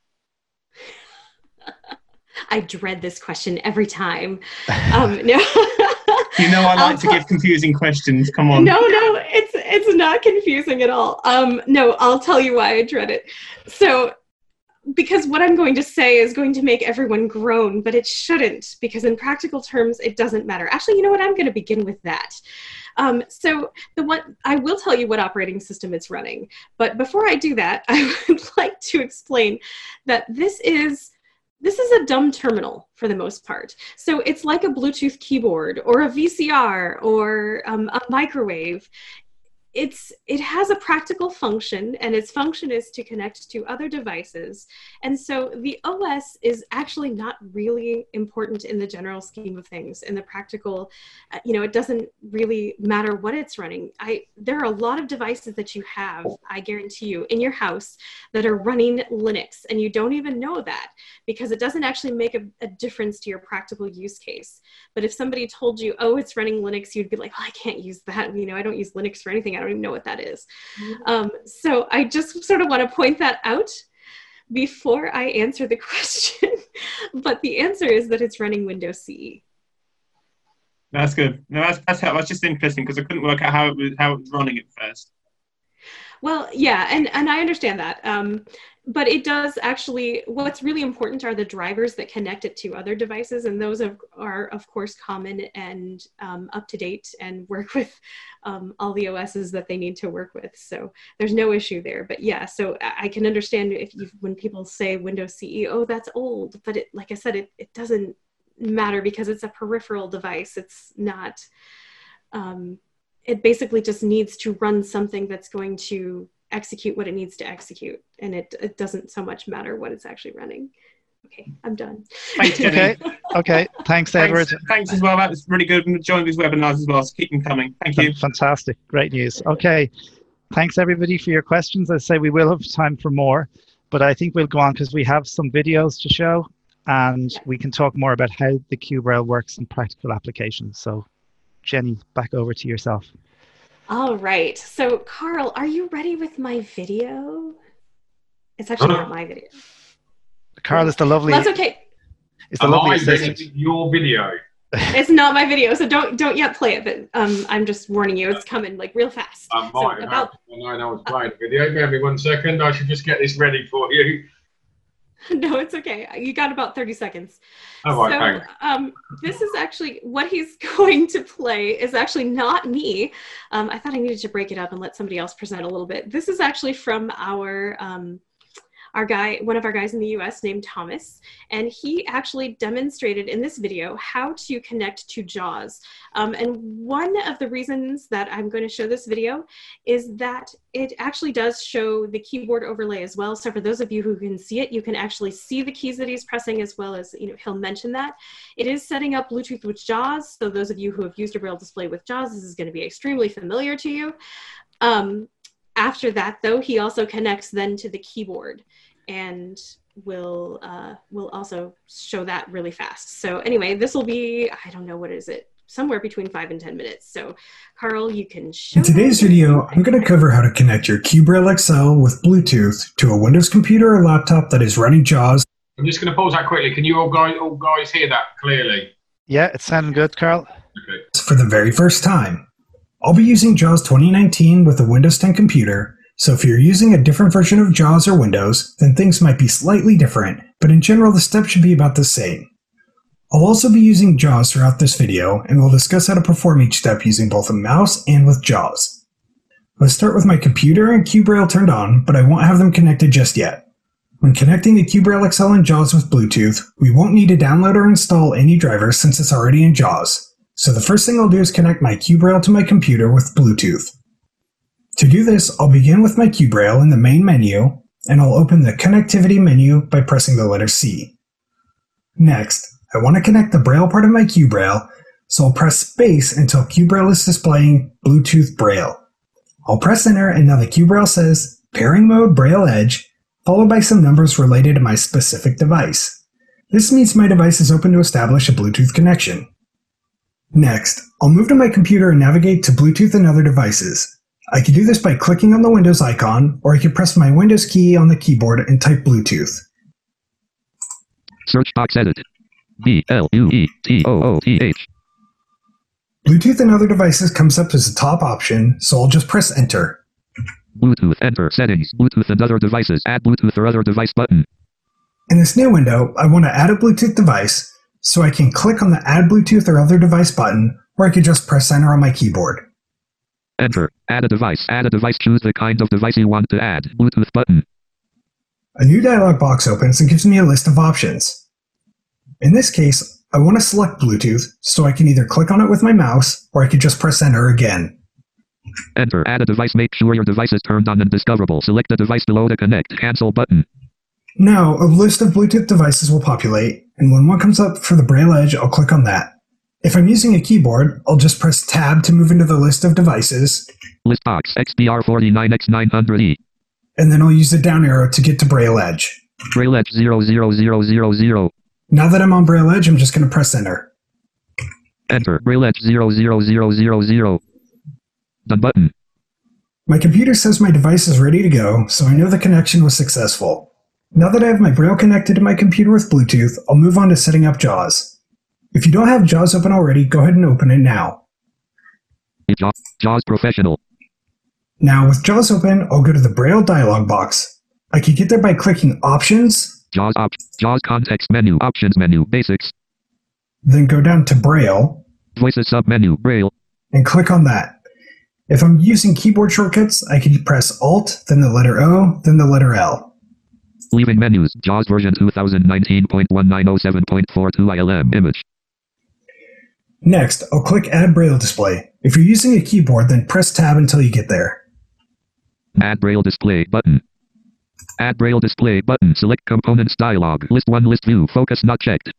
I dread this question every time. Um, no. You know I like I'll to give confusing questions. Come on. No, no, it's it's not confusing at all. Um, no, I'll tell you why I dread it. So, because what I'm going to say is going to make everyone groan, but it shouldn't, because in practical terms, it doesn't matter. Actually, you know what? I'm going to begin with that. Um, so the one, I will tell you what operating system it's running. But before I do that, I would like to explain that this is This is a dumb terminal for the most part. So it's like a Bluetooth keyboard or a V C R or um, a microwave. It's, it has a practical function, and its function is to connect to other devices. And so the O S is actually not really important in the general scheme of things. In the practical, uh, you know, it doesn't really matter what it's running. I, there are a lot of devices that you have, I guarantee you, in your house that are running Linux, and you don't even know that because it doesn't actually make a, a difference to your practical use case. But if somebody told you, oh, it's running Linux, you'd be like, well, I can't use that. You know, I don't use Linux for anything. I don't even know what that is. Mm-hmm. Um, so I just sort of want to point that out before I answer the question. But the answer is that it's running Windows C E. That's good. No, that's that's how. That's just interesting because I couldn't work out how it was how it was running at first. Well, yeah, and, and I understand that. Um, but it does actually, what's really important are the drivers that connect it to other devices, and those are, are of course, common and um, up to date and work with um, all the O Ss that they need to work with. So there's no issue there. But yeah, so I can understand if you, when people say Windows C E, oh, that's old. But it, like I said, it, it doesn't matter because it's a peripheral device. It's not... Um, it basically just needs to run something that's going to execute what it needs to execute. And it, it doesn't so much matter what it's actually running. Okay, I'm done. Thanks, Jenny. Okay, okay. Thanks, Edward. Thanks, thanks as well. That was really good. I'm enjoying these webinars as well, so keep them coming. Thank you. Fantastic. Great news. Okay. Thanks, everybody, for your questions. As I say, we will have time for more, but I think we'll go on because we have some videos to show, and we can talk more about how the Q Braille works in practical applications. So, Jenny, back over to yourself. All right. So, Carl, are you ready with my video? It's actually not my video. Carl is the lovely. That's okay. It's the Am lovely I assistant. ready with your video? It's not my video, so don't don't yet play it. But um, I'm just warning you, it's coming like real fast. I might So have about when I know I was playing the video. Bear me one second. I should just get this ready for you. no, it's okay. You got about thirty seconds. Oh, right, so thanks. um, this is actually what he's going to play is actually not me. Um, I thought I needed to break it up and let somebody else present a little bit. This is actually from our um, our guy, one of our guys in the U S named Thomas, and he actually demonstrated in this video how to connect to JAWS. Um, and one of the reasons that I'm going to show this video is that it actually does show the keyboard overlay as well. So for those of you who can see it, you can actually see the keys that he's pressing as well as, you know, he'll mention that. It is setting up Bluetooth with JAWS. So those of you who have used a Braille display with JAWS, this is going to be extremely familiar to you. Um, After that, though, he also connects then to the keyboard. and will uh, will also show that really fast. So anyway, this will be, I don't know, what is it? Somewhere between five and ten minutes. So Carl, you can show. In today's video, I'm going to cover how to connect your QBraille X L with Bluetooth to a Windows computer or laptop that is running JAWS. I'm just going to pause that quickly. Can you all guys, all guys hear that clearly? Yeah, it's sounding good, Carl. Okay. For the very first time. I'll be using JAWS twenty nineteen with a Windows ten computer, so if you're using a different version of JAWS or Windows, then things might be slightly different, but in general the steps should be about the same. I'll also be using JAWS throughout this video, and we'll discuss how to perform each step using both a mouse and with JAWS. Let's start with my computer and QBraille turned on, but I won't have them connected just yet. When connecting the QBraille X L and JAWS with Bluetooth, we won't need to download or install any drivers since it's already in JAWS. So the first thing I'll do is connect my QBraille to my computer with Bluetooth. To do this, I'll begin with my QBraille in the main menu, and I'll open the connectivity menu by pressing the letter C. Next, I want to connect the Braille part of my QBraille, so I'll press space until QBraille is displaying Bluetooth Braille. I'll press enter, and now the QBraille says pairing mode Braille Edge, followed by some numbers related to my specific device. This means my device is open to establish a Bluetooth connection. Next, I'll move to my computer and navigate to Bluetooth and other devices. I can do this by clicking on the Windows icon, or I can press my Windows key on the keyboard and type Bluetooth. Search box edit. B L U E T O O T H. Bluetooth and other devices comes up as a top option, so I'll just press enter. Bluetooth, enter, settings, Bluetooth and other devices, add Bluetooth or other device button. In this new window, I want to add a Bluetooth device, so I can click on the Add Bluetooth or Other Device button, or I can just press enter on my keyboard. Enter. Add a device. Add a device. Choose the kind of device you want to add. Bluetooth button. A new dialog box opens and gives me a list of options. In this case, I want to select Bluetooth, so I can either click on it with my mouse, or I can just press enter again. Enter. Add a device. Make sure your device is turned on and discoverable. Select the device below the connect. Cancel button. Now, a list of Bluetooth devices will populate, and when one comes up for the Braille Edge, I'll click on that. If I'm using a keyboard, I'll just press Tab to move into the list of devices. List box X B R forty-nine X nine hundred E. And then I'll use the down arrow to get to Braille Edge. Braille Edge zero zero zero zero zero. Now that I'm on Braille Edge, I'm just going to press enter. Enter. Braille Edge zero zero zero zero zero. Done button. My computer says my device is ready to go, so I know the connection was successful. Now that I have my Braille connected to my computer with Bluetooth, I'll move on to setting up JAWS. If you don't have JAWS open already, go ahead and open it now. JAWS Professional. Now with JAWS open, I'll go to the Braille dialog box. I can get there by clicking Options, JAWS op JAWS Context Menu, Options Menu, Basics. Then go down to Braille. Voices submenu, Braille. And click on that. If I'm using keyboard shortcuts, I can press Alt, then the letter O, then the letter L. Leaving menus, JAWS version twenty nineteen point nineteen oh seven point forty-two I L M image. Next, I'll click Add Braille Display. If you're using a keyboard, then press Tab until you get there. Add Braille Display button. Add Braille Display button. Select Components dialog. List one, List View. Focus not checked.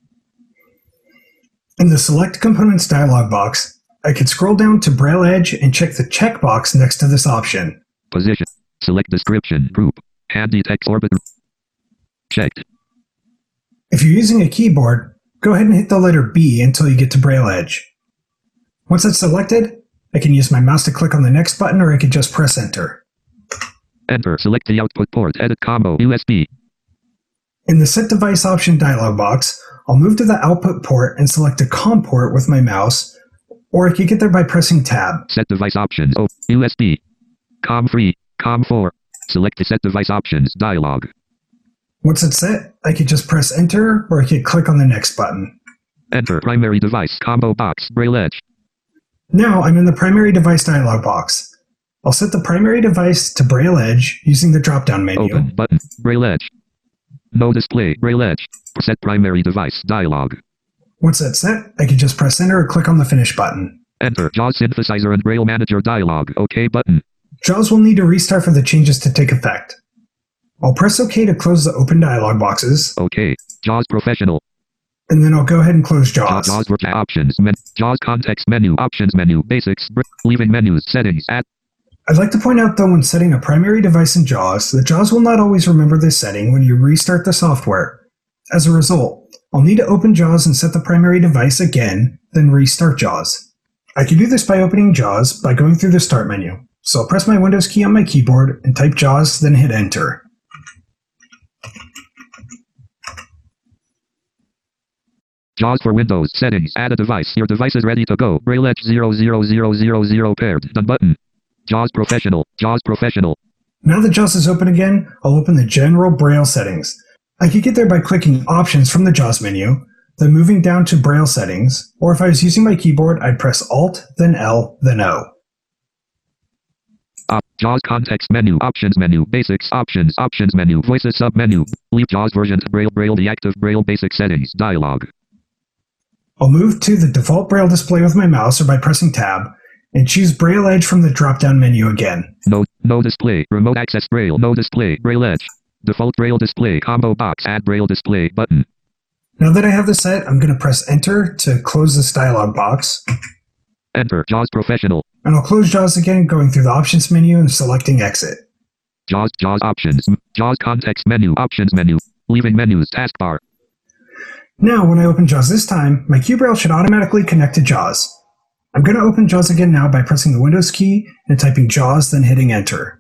In the Select Components dialog box, I can scroll down to Braille Edge and check the checkbox next to this option. Position. Select Description. Group. Handy text orbit. Checked. If you're using a keyboard, go ahead and hit the letter B until you get to Braille Edge. Once that's selected, I can use my mouse to click on the next button, or I can just press enter. Enter. Select the output port. Edit combo. U S B. In the Set Device Option dialog box, I'll move to the output port and select a COM port with my mouse, or I can get there by pressing Tab. Set Device Options. O. U S B. COM three. COM four. Select the Set Device Options dialog. Once it's set, I can just press enter, or I can click on the next button. Enter. Primary device. Combo box. Braille Edge. Now I'm in the primary device dialog box. I'll set the primary device to Braille Edge using the drop-down menu. Open button. Braille Edge. No display. Braille Edge. Set primary device dialog. Once that's set, I can just press enter or click on the finish button. Enter. JAWS Synthesizer and Braille Manager dialog. OK button. JAWS will need to restart for the changes to take effect. I'll press OK to close the open dialog boxes. OK. JAWS Professional. And then I'll go ahead and close JAWS. JAWS Options. Men JAWS Context Menu. Options Menu. Basics. Leaving menus. Settings. Add. I'd like to point out though when setting a primary device in JAWS, that JAWS will not always remember this setting when you restart the software. As a result, I'll need to open JAWS and set the primary device again, then restart JAWS. I can do this by opening JAWS by going through the Start menu. So I'll press my Windows key on my keyboard and type JAWS, then hit Enter. JAWS for Windows. Settings. Add a device. Your device is ready to go. Braille Edge zero zero zero zero zero paired. Done button. JAWS Professional. JAWS Professional. Now that JAWS is open again, I'll open the General Braille settings. I could get there by clicking Options from the JAWS menu, then moving down to Braille settings, or if I was using my keyboard, I'd press Alt, then L, then O. Op, JAWS Context Menu. Options Menu. Basics. Options. Options Menu. Voices Sub-menu. Leave JAWS versions. Braille. Braille. Deactive. Braille. Basic Settings. Dialog. I'll move to the default Braille display with my mouse or by pressing Tab, and choose Braille Edge from the drop-down menu again. No, no display. Remote access Braille. No display. Braille Edge. Default Braille display. Combo box. Add Braille display button. Now that I have this set, I'm going to press Enter to close this dialog box. Enter. JAWS Professional. And I'll close JAWS again, going through the Options menu and selecting Exit. JAWS. JAWS Options. JAWS Context Menu. Options Menu. Leaving menus. Taskbar. Now, when I open JAWS this time, my QBraille should automatically connect to JAWS. I'm going to open JAWS again now by pressing the Windows key and typing JAWS, then hitting Enter.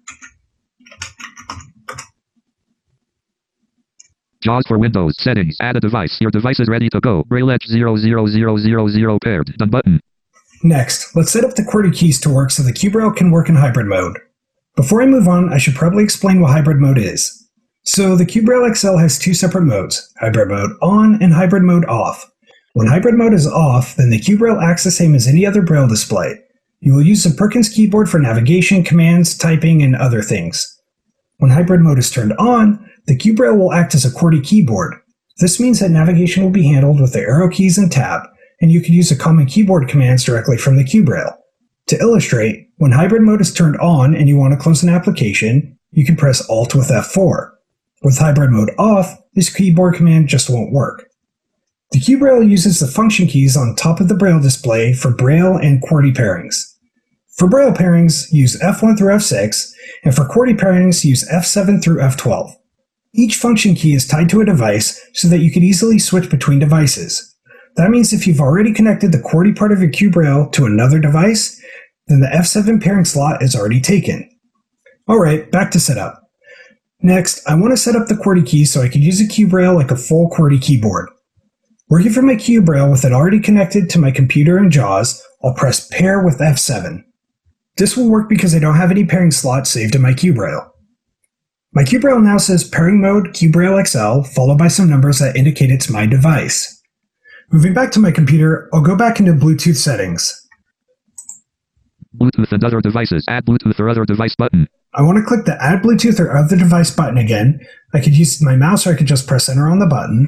JAWS for Windows. Settings. Add a device. Your device is ready to go. Braille Edge zero zero zero zero zero paired. Done button. Next, let's set up the QWERTY keys to work so the QBraille can work in hybrid mode. Before I move on, I should probably explain what hybrid mode is. So the QBraille X L has two separate modes, hybrid mode on and hybrid mode off. When hybrid mode is off, then the QBraille acts the same as any other Braille display. You will use the Perkins keyboard for navigation, commands, typing, and other things. When hybrid mode is turned on, the QBraille will act as a QWERTY keyboard. This means that navigation will be handled with the arrow keys and tab, and you can use the common keyboard commands directly from the QBraille. To illustrate, when hybrid mode is turned on and you want to close an application, you can press Alt with F four. With hybrid mode off, this keyboard command just won't work. The QBraille uses the function keys on top of the Braille display for Braille and QWERTY pairings. For Braille pairings, use F one through F six, and for QWERTY pairings, use F seven through F twelve. Each function key is tied to a device so that you can easily switch between devices. That means if you've already connected the QWERTY part of your QBraille to another device, then the F seven pairing slot is already taken. Alright, back to setup. Next, I want to set up the QWERTY key so I can use a QBraille like a full QWERTY keyboard. Working from my QBraille with it already connected to my computer and JAWS, I'll press Pair with F seven. This will work because I don't have any pairing slots saved in my QBraille. My QBraille now says Pairing Mode QBraille X L, followed by some numbers that indicate it's my device. Moving back to my computer, I'll go back into Bluetooth settings. Bluetooth and other devices. Add Bluetooth or other device button. I want to click the Add Bluetooth or Other Device button again. I could use my mouse or I could just press Enter on the button.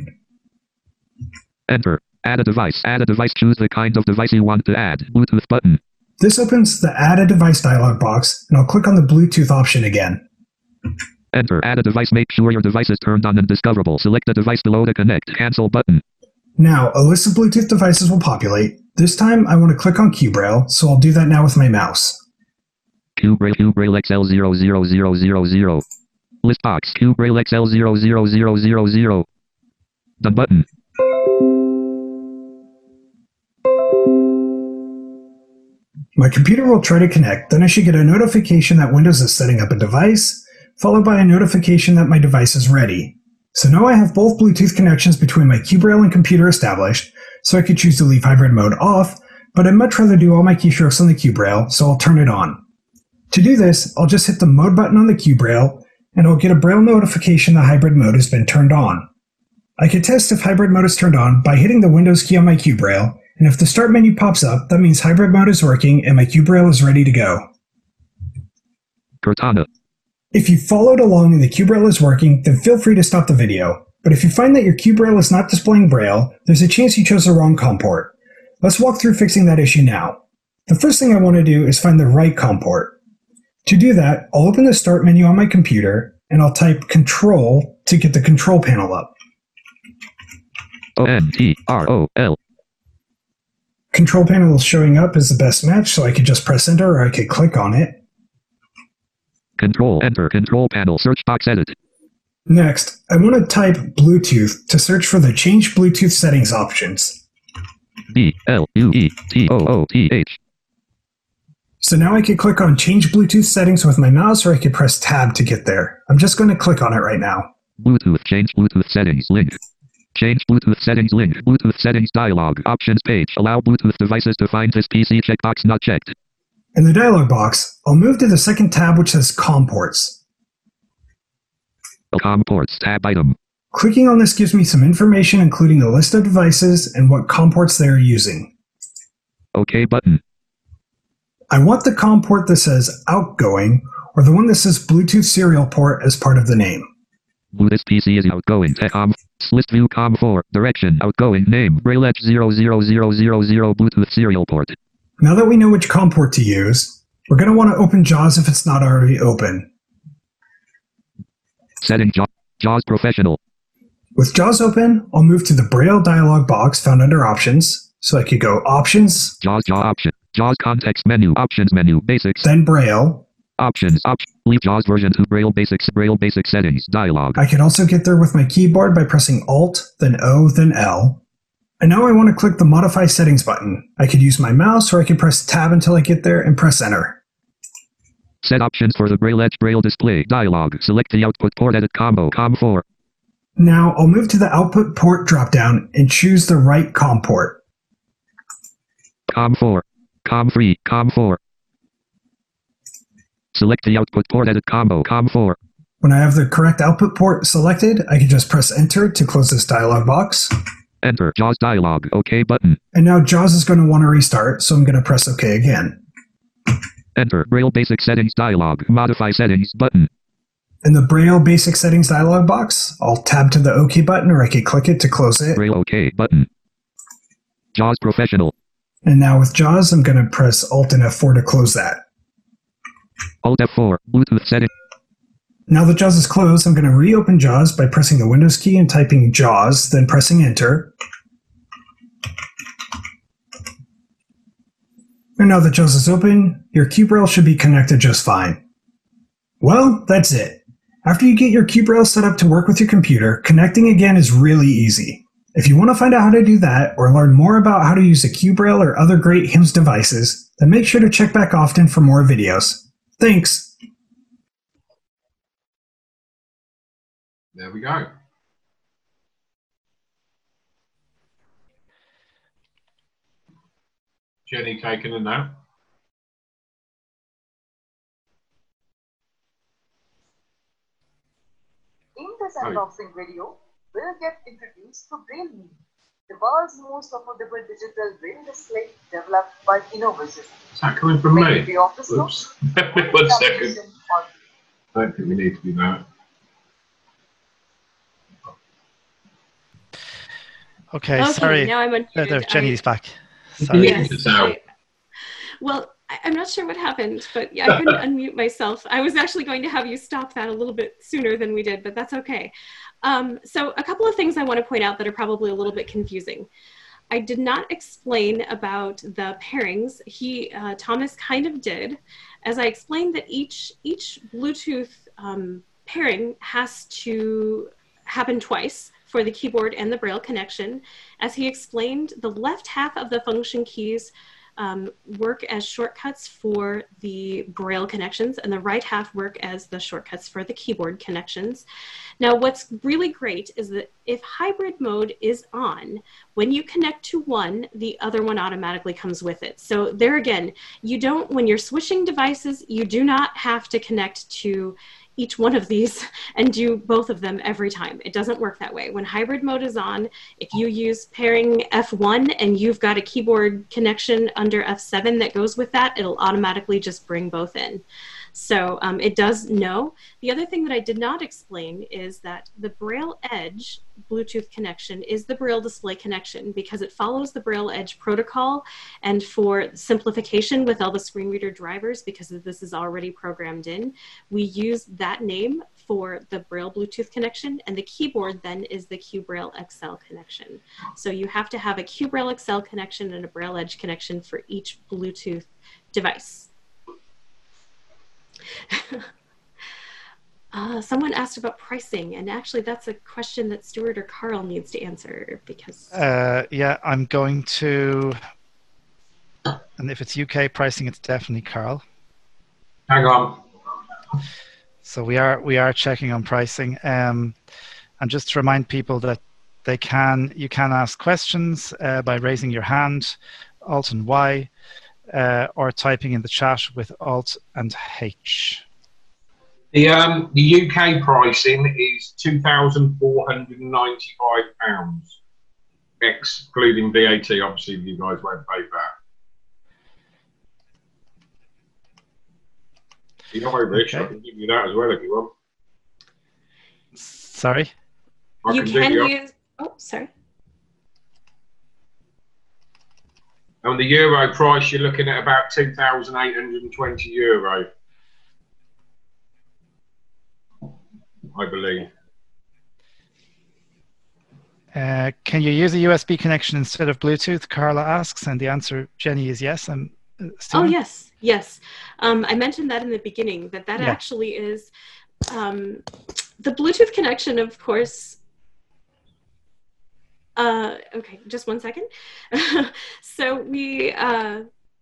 Enter. Add a device. Add a device. Choose the kind of device you want to add. Bluetooth button. This opens the Add a Device dialog box, and I'll click on the Bluetooth option again. Enter. Add a device. Make sure your device is turned on and discoverable. Select the device below to connect. Cancel button. Now, a list of Bluetooth devices will populate. This time, I want to click on QBraille, so I'll do that now with my mouse. QBraille QBraille X L zero zero zero zero zero. List box QBraille X L zero zero zero zero zero. Done button. My computer will try to connect, then I should get a notification that Windows is setting up a device, followed by a notification that my device is ready. So now I have both Bluetooth connections between my QBraille and computer established, so I could choose to leave hybrid mode off, but I'd much rather do all my keystrokes on the QBraille, so I'll turn it on. To do this, I'll just hit the Mode button on the QBraille, and I'll get a Braille notification that hybrid mode has been turned on. I can test if hybrid mode is turned on by hitting the Windows key on my QBraille, and if the Start menu pops up, that means hybrid mode is working and my QBraille is ready to go. Cortana. If you followed along and the QBraille is working, then feel free to stop the video. But if you find that your QBraille is not displaying Braille, there's a chance you chose the wrong COM port. Let's walk through fixing that issue now. The first thing I want to do is find the right COM port. To do that, I'll open the Start menu on my computer, and I'll type Control to get the control panel up. O N T R O L. Control panel is showing up as the best match, so I could just press Enter or I could click on it. Control, enter, control panel, search box, edit. Next, I want to type Bluetooth to search for the Change Bluetooth Settings options. B L U E T O O T H. So now I could click on Change Bluetooth Settings with my mouse, or I could press Tab to get there. I'm just going to click on it right now. Bluetooth, change Bluetooth settings, link. Change Bluetooth settings, link. Bluetooth settings dialog, options page. Allow Bluetooth devices to find this P C checkbox not checked. In the dialog box, I'll move to the second tab which says COM ports. COM ports, tab item. Clicking on this gives me some information including a list of devices and what COM ports they are using. OK button. I want the COM port that says outgoing, or the one that says Bluetooth serial port as part of the name. This P C is outgoing. COM. List view COM four. Direction. Outgoing. Name. Braille Edge zero zero zero zero zero Bluetooth serial port. Now that we know which COM port to use, we're going to want to open JAWS if it's not already open. Setting JAWS. JAWS Professional. With JAWS open, I'll move to the Braille dialog box found under Options. So I could go Options. JAWS JAWS Option. JAWS Context Menu. Options Menu. Basics. Then Braille. Options. Option. Leave JAWS version two. Braille Basics. Braille Basic Settings. Dialog. I could also get there with my keyboard by pressing Alt, then O, then L. And now I want to click the Modify Settings button. I could use my mouse, or I could press Tab until I get there and press Enter. Set options for the Braille Edge Braille display. Dialog. Select the output port. Edit combo. COM four. Now I'll move to the Output Port dropdown and choose the right COM port. COM four. COM three. COM four. Select the output port. Edit combo. COM four. When I have the correct output port selected, I can just press Enter to close this dialog box. Enter. JAWS dialog. OK button. And now JAWS is going to want to restart, so I'm going to press OK again. Enter. Braille Basic Settings dialog. Modify Settings button. In the Braille Basic Settings dialog box, I'll tab to the OK button, or I can click it to close it. Braille OK button. JAWS Professional. And now with JAWS, I'm going to press Alt and F four to close that. Alt F four. Bluetooth setting. Now that JAWS is closed, I'm going to reopen JAWS by pressing the Windows key and typing JAWS, then pressing Enter. And now that JAWS is open, your QBraille should be connected just fine. Well, that's it. After you get your QBraille set up to work with your computer, connecting again is really easy. If you want to find out how to do that, or learn more about how to use a QBraille or other great H I M S devices, then make sure to check back often for more videos. Thanks! There we go. Jenny taking a nap. In this unboxing video, we'll get introduced to BrailleMe, the world's most affordable digital braille display developed by Innovision. Is that coming from me? Oops. One second. I don't think we need to do that. Okay, Okay, sorry. now I'm unmuted. There, there, Jenny's I- back. Sorry. Yes. I, well, I, I'm not sure what happened, but yeah, I couldn't unmute myself. I was actually going to have you stop that a little bit sooner than we did, but that's okay. Um, so a couple of things I want to point out that are probably a little bit confusing. I did not explain about the pairings. He, uh, Thomas kind of did. As I explained that each, each Bluetooth um, pairing has to happen twice for the keyboard and the Braille connection. As he explained, the left half of the function keys um, work as shortcuts for the Braille connections, and the right half work as the shortcuts for the keyboard connections. Now, what's really great is that if hybrid mode is on, when you connect to one, the other one automatically comes with it. So there again, you don't, when you're switching devices, you do not have to connect to each one of these and do both of them every time. It doesn't work that way. When hybrid mode is on, if you use pairing F one and you've got a keyboard connection under F seven that goes with that, it'll automatically just bring both in. So um, it does know. The other thing that I did not explain is that the Braille Edge Bluetooth connection is the Braille display connection because it follows the Braille Edge protocol, and for simplification with all the screen reader drivers, because this is already programmed in, we use that name for the Braille Bluetooth connection, and the keyboard then is the QBraille X L connection. So you have to have a QBraille X L connection and a Braille Edge connection for each Bluetooth device. Uh, someone asked about pricing, and actually that's a question that Stuart or Carl needs to answer because... Uh, yeah, I'm going to... And if it's U K pricing, it's definitely Carl. Hang on. So we are we are checking on pricing. Um, and just to remind people that they can you can ask questions uh, by raising your hand, Alt and Y, uh, or typing in the chat with Alt and H. The um the U K pricing is two thousand four hundred and ninety five pounds, excluding V A T. Obviously, you guys won't pay that. You know, Rich, okay. I can give you that as well if you want. Sorry? I you can, can you use... Oh, sorry. On the euro price, you're looking at about two thousand eight hundred and twenty euro. I believe. Uh, can you use a U S B connection instead of Bluetooth? Carla asks, and the answer, Jenny, is yes. I'm Oh, yes, yes. Um, I mentioned that in the beginning, that that yeah. actually is um, the Bluetooth connection, of course. Uh, okay, just one second. So we, uh,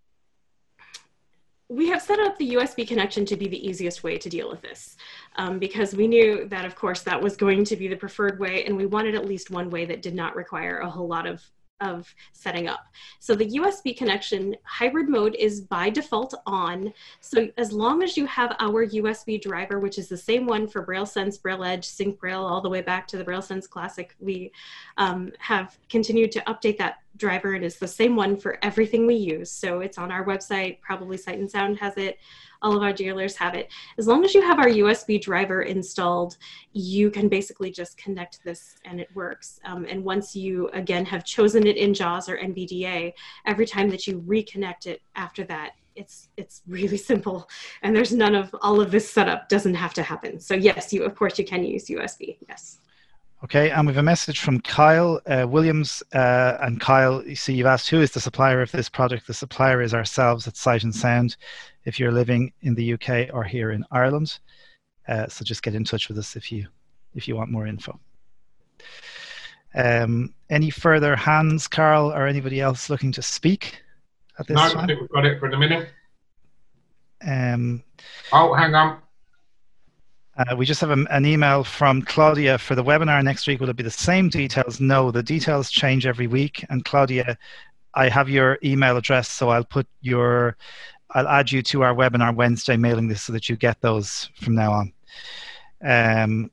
we have set up the U S B connection to be the easiest way to deal with this um, because we knew that, of course, that was going to be the preferred way, and we wanted at least one way that did not require a whole lot of of setting up. So the U S B connection hybrid mode is by default on. So as long as you have our U S B driver, which is the same one for BrailleSense, Braille Edge, Sync Braille, all the way back to the BrailleSense Classic, we um, have continued to update that driver, and it's the same one for everything we use. So it's on our website, probably Sight and Sound has it, all of our dealers have it. As long as you have our U S B driver installed, you can basically just connect this and it works. Um, and once you, again, have chosen it in JAWS or N V D A, every time that you reconnect it after that, it's it's really simple. And there's none of, all of this setup doesn't have to happen. So yes, you of course you can use U S B, yes. Okay, and we have a message from Kyle uh, Williams. Uh, and Kyle, you see, you've asked who is the supplier of this product. The supplier is ourselves at Sight and Sound, if you're living in the U K or here in Ireland. Uh, so just get in touch with us if you if you want more info. Um, any further hands, Carl, or anybody else looking to speak at this no, time? I think we've got it for the minute. Um, oh, hang on. Uh, we just have a, an email from Claudia for the webinar next week. Will it be the same details? No, the details change every week. And Claudia, I have your email address, so I'll put your, I'll add you to our webinar Wednesday mailing list so that you get those from now on. Um,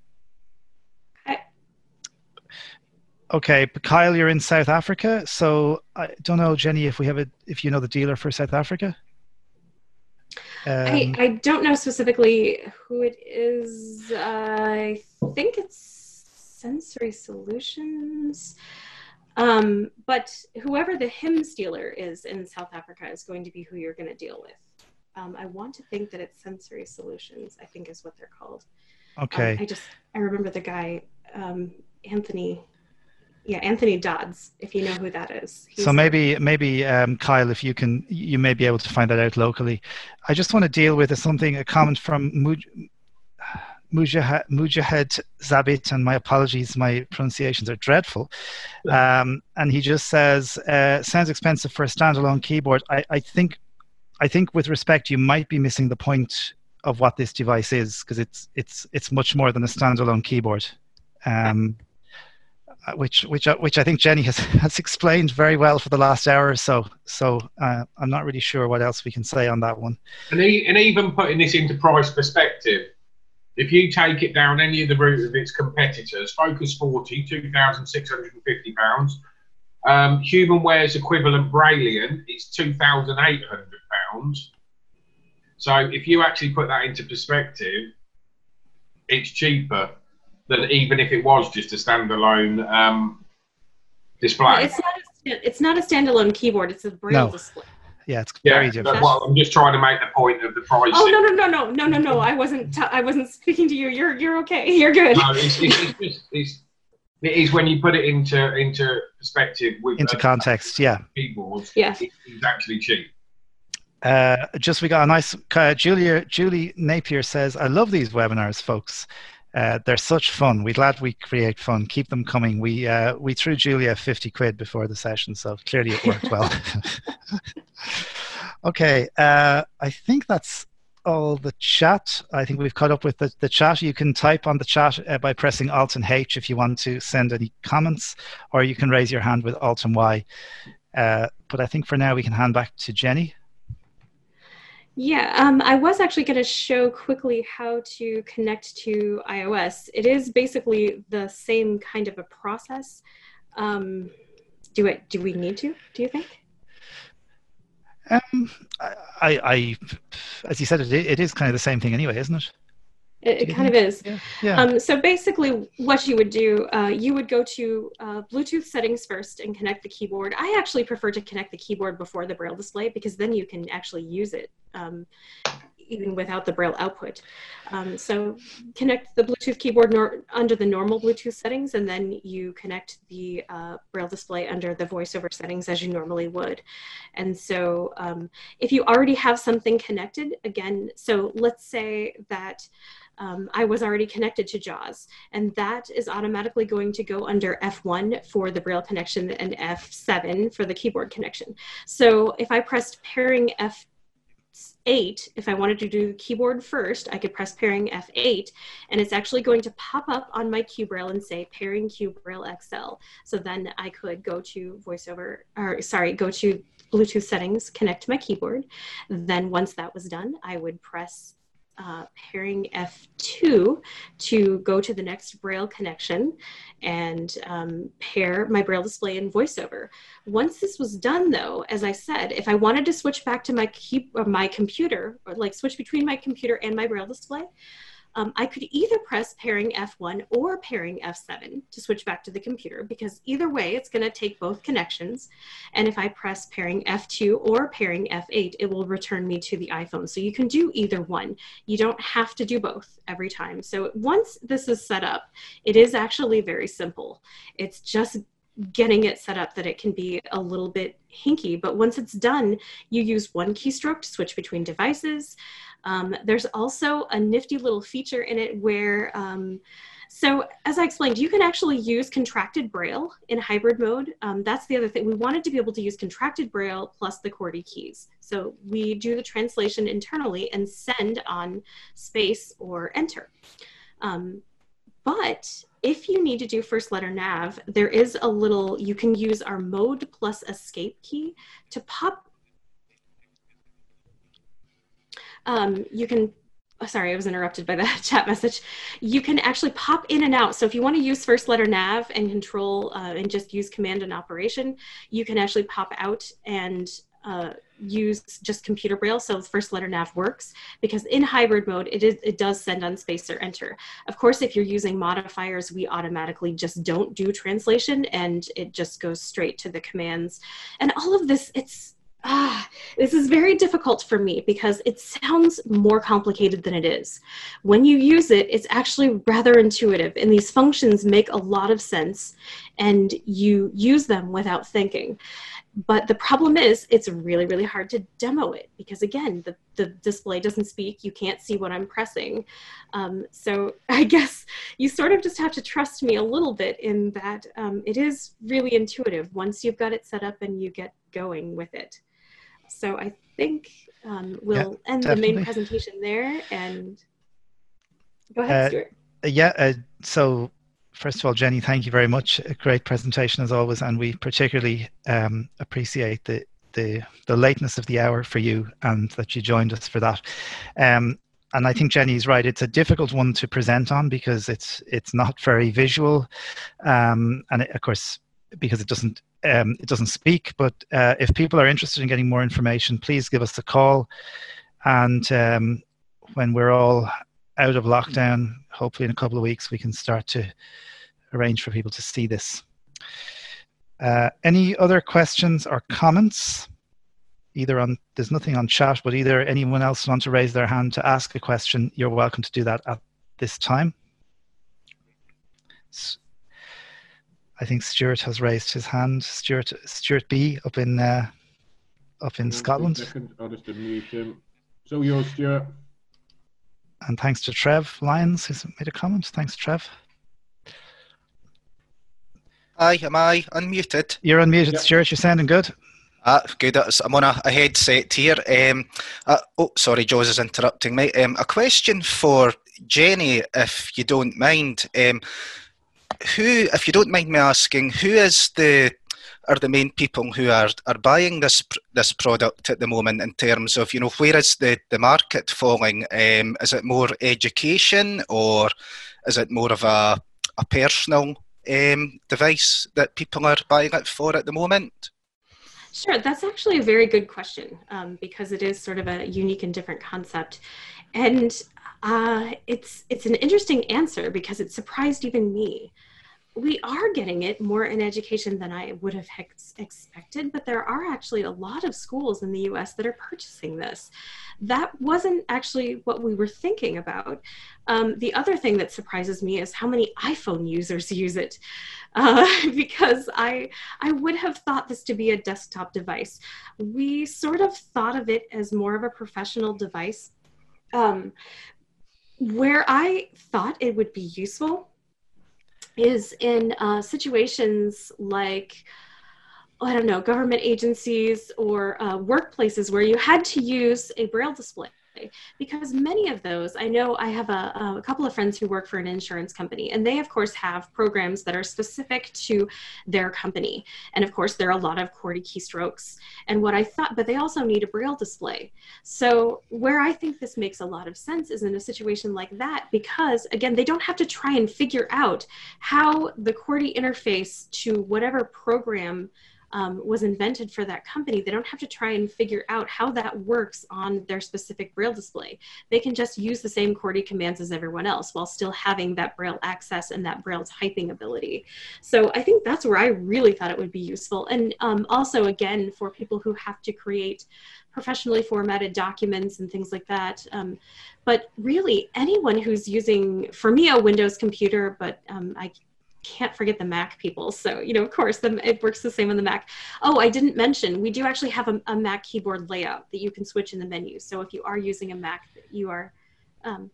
okay, but Kyle, you're in South Africa, so I don't know, Jenny, if we have a, if you know the dealer for South Africa. Um, I, I don't know specifically who it is. Uh, I think it's Sensory Solutions. Um, but whoever the H I M S dealer is in South Africa is going to be who you're going to deal with. Um, I want to think that it's Sensory Solutions, I think is what they're called. Okay. Um, I just, I remember the guy, um, Anthony. Yeah, Anthony Dodds, if you know who that is. He's so maybe, maybe um, Kyle, if you can, you may be able to find that out locally. I just want to deal with something, a comment from Muj- Mujahid, Mujahid Zabit, and my apologies, my pronunciations are dreadful. Um, and he just says, uh, sounds expensive for a standalone keyboard. I, I think, I think with respect, you might be missing the point of what this device is, because it's, it's, it's much more than a standalone keyboard. Um, which which which I think Jenny has, has explained very well for the last hour or so. So uh, I'm not really sure what else we can say on that one. And, he, and even putting this into price perspective, if you take it down any of the route of its competitors, Focus forty, two thousand six hundred fifty pounds. Um, Humanware's equivalent Brailliant is two thousand eight hundred pounds. So if you actually put that into perspective, it's cheaper than even if it was just a standalone um, display. It's not, a, it's not a standalone keyboard, it's a Braille no. display. Yeah, it's yeah, very different. Well, I'm just trying to make the point of the price. Oh, no, no, no, no, no, no, no, I wasn't, t- I wasn't speaking to you. You're you're okay, you're good. No, it's, it's, it's just, it's, it is when you put it into into perspective. With into context, yeah. Keyboards, yeah. it, it's actually cheap. Uh, just we got a nice uh, Julia Julie Napier says, I love these webinars, folks. Uh, they're such fun. We're glad we create fun. Keep them coming. We uh, we threw Julia fifty quid before the session, so clearly it worked well. Okay, uh, I think that's all the chat. I think we've caught up with the, the chat. You can type on the chat uh, by pressing Alt and H if you want to send any comments, or you can raise your hand with Alt and Y. Uh, but I think for now we can hand back to Jenny. Yeah, um, I was actually going to show quickly how to connect to iOS. It is basically the same kind of a process. Um, do it? Do we need to? Do you think? Um, I, I, as you said, it, it is kind of the same thing anyway, isn't it? It, it kind of is. Yeah. Yeah. Um, so basically what you would do, uh, you would go to uh, Bluetooth settings first and connect the keyboard. I actually prefer to connect the keyboard before the Braille display because then you can actually use it um, even without the Braille output. Um, so connect the Bluetooth keyboard nor under the normal Bluetooth settings, and then you connect the uh, Braille display under the VoiceOver settings as you normally would. And so um, if you already have something connected, again, so let's say that Um, I was already connected to JAWS, and that is automatically going to go under F one for the Braille connection and F seven for the keyboard connection. So if I pressed pairing F eight, if I wanted to do the keyboard first, I could press pairing F eight, and it's actually going to pop up on my Q Braille and say pairing Q Braille X L. So then I could go to VoiceOver, or sorry, go to Bluetooth settings, connect to my keyboard. Then once that was done, I would press Uh, pairing F two to go to the next Braille connection and um, pair my Braille display in VoiceOver. Once this was done, though, as I said, if I wanted to switch back to my key, or my computer, or like switch between my computer and my Braille display, Um, I could either press pairing F one or pairing F seven to switch back to the computer, because either way it's going to take both connections. And if I press pairing F two or pairing F eight, it will return me to the iPhone. So you can do either one. You don't have to do both every time. So once this is set up, it is actually very simple. It's just getting it set up that it can be a little bit hinky, but once it's done, you use one keystroke to switch between devices. Um, there's also a nifty little feature in it where, um, so as I explained, you can actually use contracted Braille in hybrid mode. Um, that's the other thing. We wanted to be able to use contracted Braille plus the QWERTY keys. So we do the translation internally and send on space or enter. Um, but if you need to do first letter nav, there is a little, you can use our mode plus escape key to pop. Um, you can, oh, sorry, I was interrupted by that chat message. You can actually pop in and out. So if you want to use first letter nav and control uh, and just use command and operation, you can actually pop out and uh, use just computer Braille. So first letter nav works, because in hybrid mode, it is it does send on space or enter. Of course, if you're using modifiers, we automatically just don't do translation, and it just goes straight to the commands. And all of this, it's, Ah, this is very difficult for me because it sounds more complicated than it is. When you use it, it's actually rather intuitive, and these functions make a lot of sense, and you use them without thinking. But the problem is, it's really, really hard to demo it because, again, the, the display doesn't speak. You can't see what I'm pressing. Um, so I guess you sort of just have to trust me a little bit in that um, it is really intuitive once you've got it set up and you get going with it. So I think um, we'll yeah, end definitely. the main presentation there, and go ahead, uh, Stuart. Yeah, uh, so first of all, Jenny, thank you very much. A great presentation as always, and we particularly um, appreciate the, the, the lateness of the hour for you and that you joined us for that. Um, and I think Jenny's right. It's a difficult one to present on because it's, it's not very visual. Um, and it, of course, because it doesn't Um, it doesn't speak, but uh, if people are interested in getting more information, please give us a call. And um, when we're all out of lockdown, hopefully in a couple of weeks, we can start to arrange for people to see this. Uh, any other questions or comments? Either on, there's nothing on chat, but either anyone else want to raise their hand to ask a question, you're welcome to do that at this time. So, I think Stuart has raised his hand. Stuart, Stuart B up in uh, up in One Scotland. second, I'll just unmute him. So yours, Stuart. And thanks to Trev Lyons, who's made a comment. Thanks, Trev. Hi, am I unmuted? You're unmuted, Yep. Stuart. You're sounding good. Ah, good. I'm on a, a headset here. Um, uh, oh, sorry, Jaws is interrupting me. Um, a question for Jenny, if you don't mind. Um, who, if you don't mind me asking, who is the are the main people who are, are buying this this product at the moment in terms of, you know, where is the, the market falling? Um, is it more education, or is it more of a, a personal um, device that people are buying it for at the moment? Sure, that's actually a very good question, um, because it is sort of a unique and different concept. And uh, it's, it's an interesting answer because it surprised even me. We are getting it more in education than I would have ex- expected, but there are actually a lot of schools in the U S that are purchasing this. That wasn't actually what we were thinking about. Um, the other thing that surprises me is how many iPhone users use it, uh, because I, I would have thought this to be a desktop device. We sort of thought of it as more of a professional device. Um, where I thought it would be useful is in uh, situations like, oh, I don't know, government agencies or uh, workplaces where you had to use a Braille display. Because many of those, I know I have a, a couple of friends who work for an insurance company, and they of course have programs that are specific to their company. And of course there are a lot of QWERTY keystrokes and what I thought, but they also need a Braille display. So where I think this makes a lot of sense is in a situation like that, because again, they don't have to try and figure out how the QWERTY interface to whatever program Um, was invented for that company. They don't have to try and figure out how that works on their specific Braille display. They can just use the same QWERTY commands as everyone else while still having that Braille access and that Braille typing ability. So I think that's where I really thought it would be useful. And um, also, again, for people who have to create professionally formatted documents and things like that. Um, but really, anyone who's using, for me, a Windows computer, but um, I can't forget the Mac people. So, you know, of course, the, it works the same on the Mac. Oh, I didn't mention, we do actually have a, a Mac keyboard layout that you can switch in the menu. So if you are using a Mac, you are, um,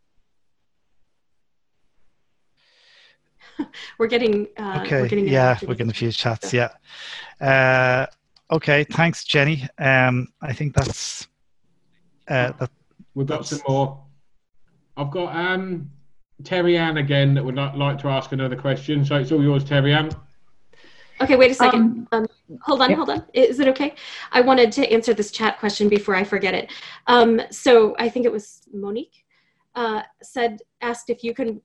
we're getting, uh, Okay, we're getting yeah, we're getting a few chats, so. yeah. Uh, okay, thanks, Jenny. Um, I think that's... Uh, that, We've got that's... some more. I've got... Um, Terry Ann again that would like to ask another question. So it's all yours, Terry Ann. Okay, wait a second. Um, um, hold on, yep. hold on. Is it okay? I wanted to answer this chat question before I forget it. Um, so I think it was Monique uh, said, asked if you can,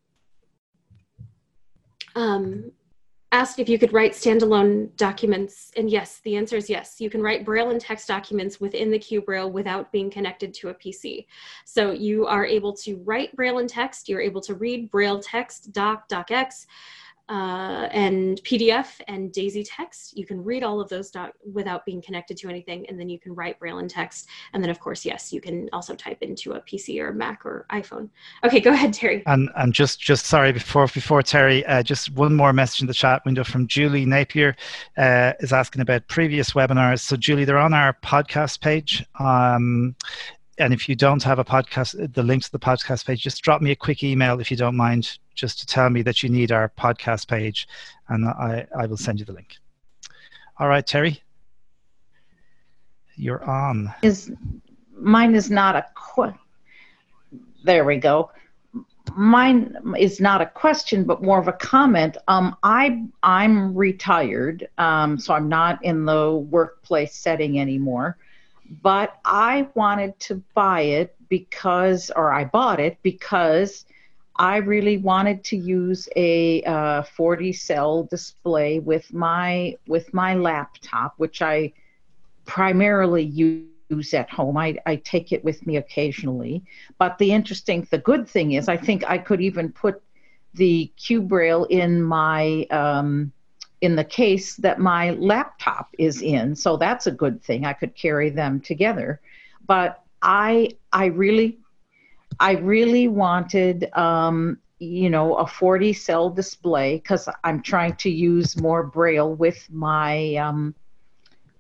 um, asked if you could write standalone documents. And yes, the answer is yes. You can write Braille and text documents within the QBraille without being connected to a P C. So you are able to write Braille and text. You're able to read Braille text, Doc, DocX, uh, and P D F and Daisy text. You can read all of those doc without being connected to anything. And then you can write Braille and text. And then of course, yes, you can also type into a P C or Mac or iPhone. Okay, go ahead, Terry. And, and just, just sorry, before, before Terry, uh, just one more message in the chat window from Julie Napier uh, is asking about previous webinars. So Julie, they're on our podcast page. Um, and if you don't have a podcast, the link to the podcast page, just drop me a quick email if you don't mind, just to tell me that you need our podcast page, and I, I will send you the link. All right, Terry, you're on. Is mine is not a qu there we go. Mine is not a question, but more of a comment. Um, I I'm retired, um, so I'm not in the workplace setting anymore. But I wanted to buy it because, or I bought it because I really wanted to use a uh, forty cell display with my with my laptop, which I primarily use at home. I, I take it with me occasionally. But the interesting, the good thing is, I think I could even put the QBraille in my um, in the case that my laptop is in. So that's a good thing. I could carry them together. But I I really I really wanted um, you know, a forty cell display because I'm trying to use more Braille with my um,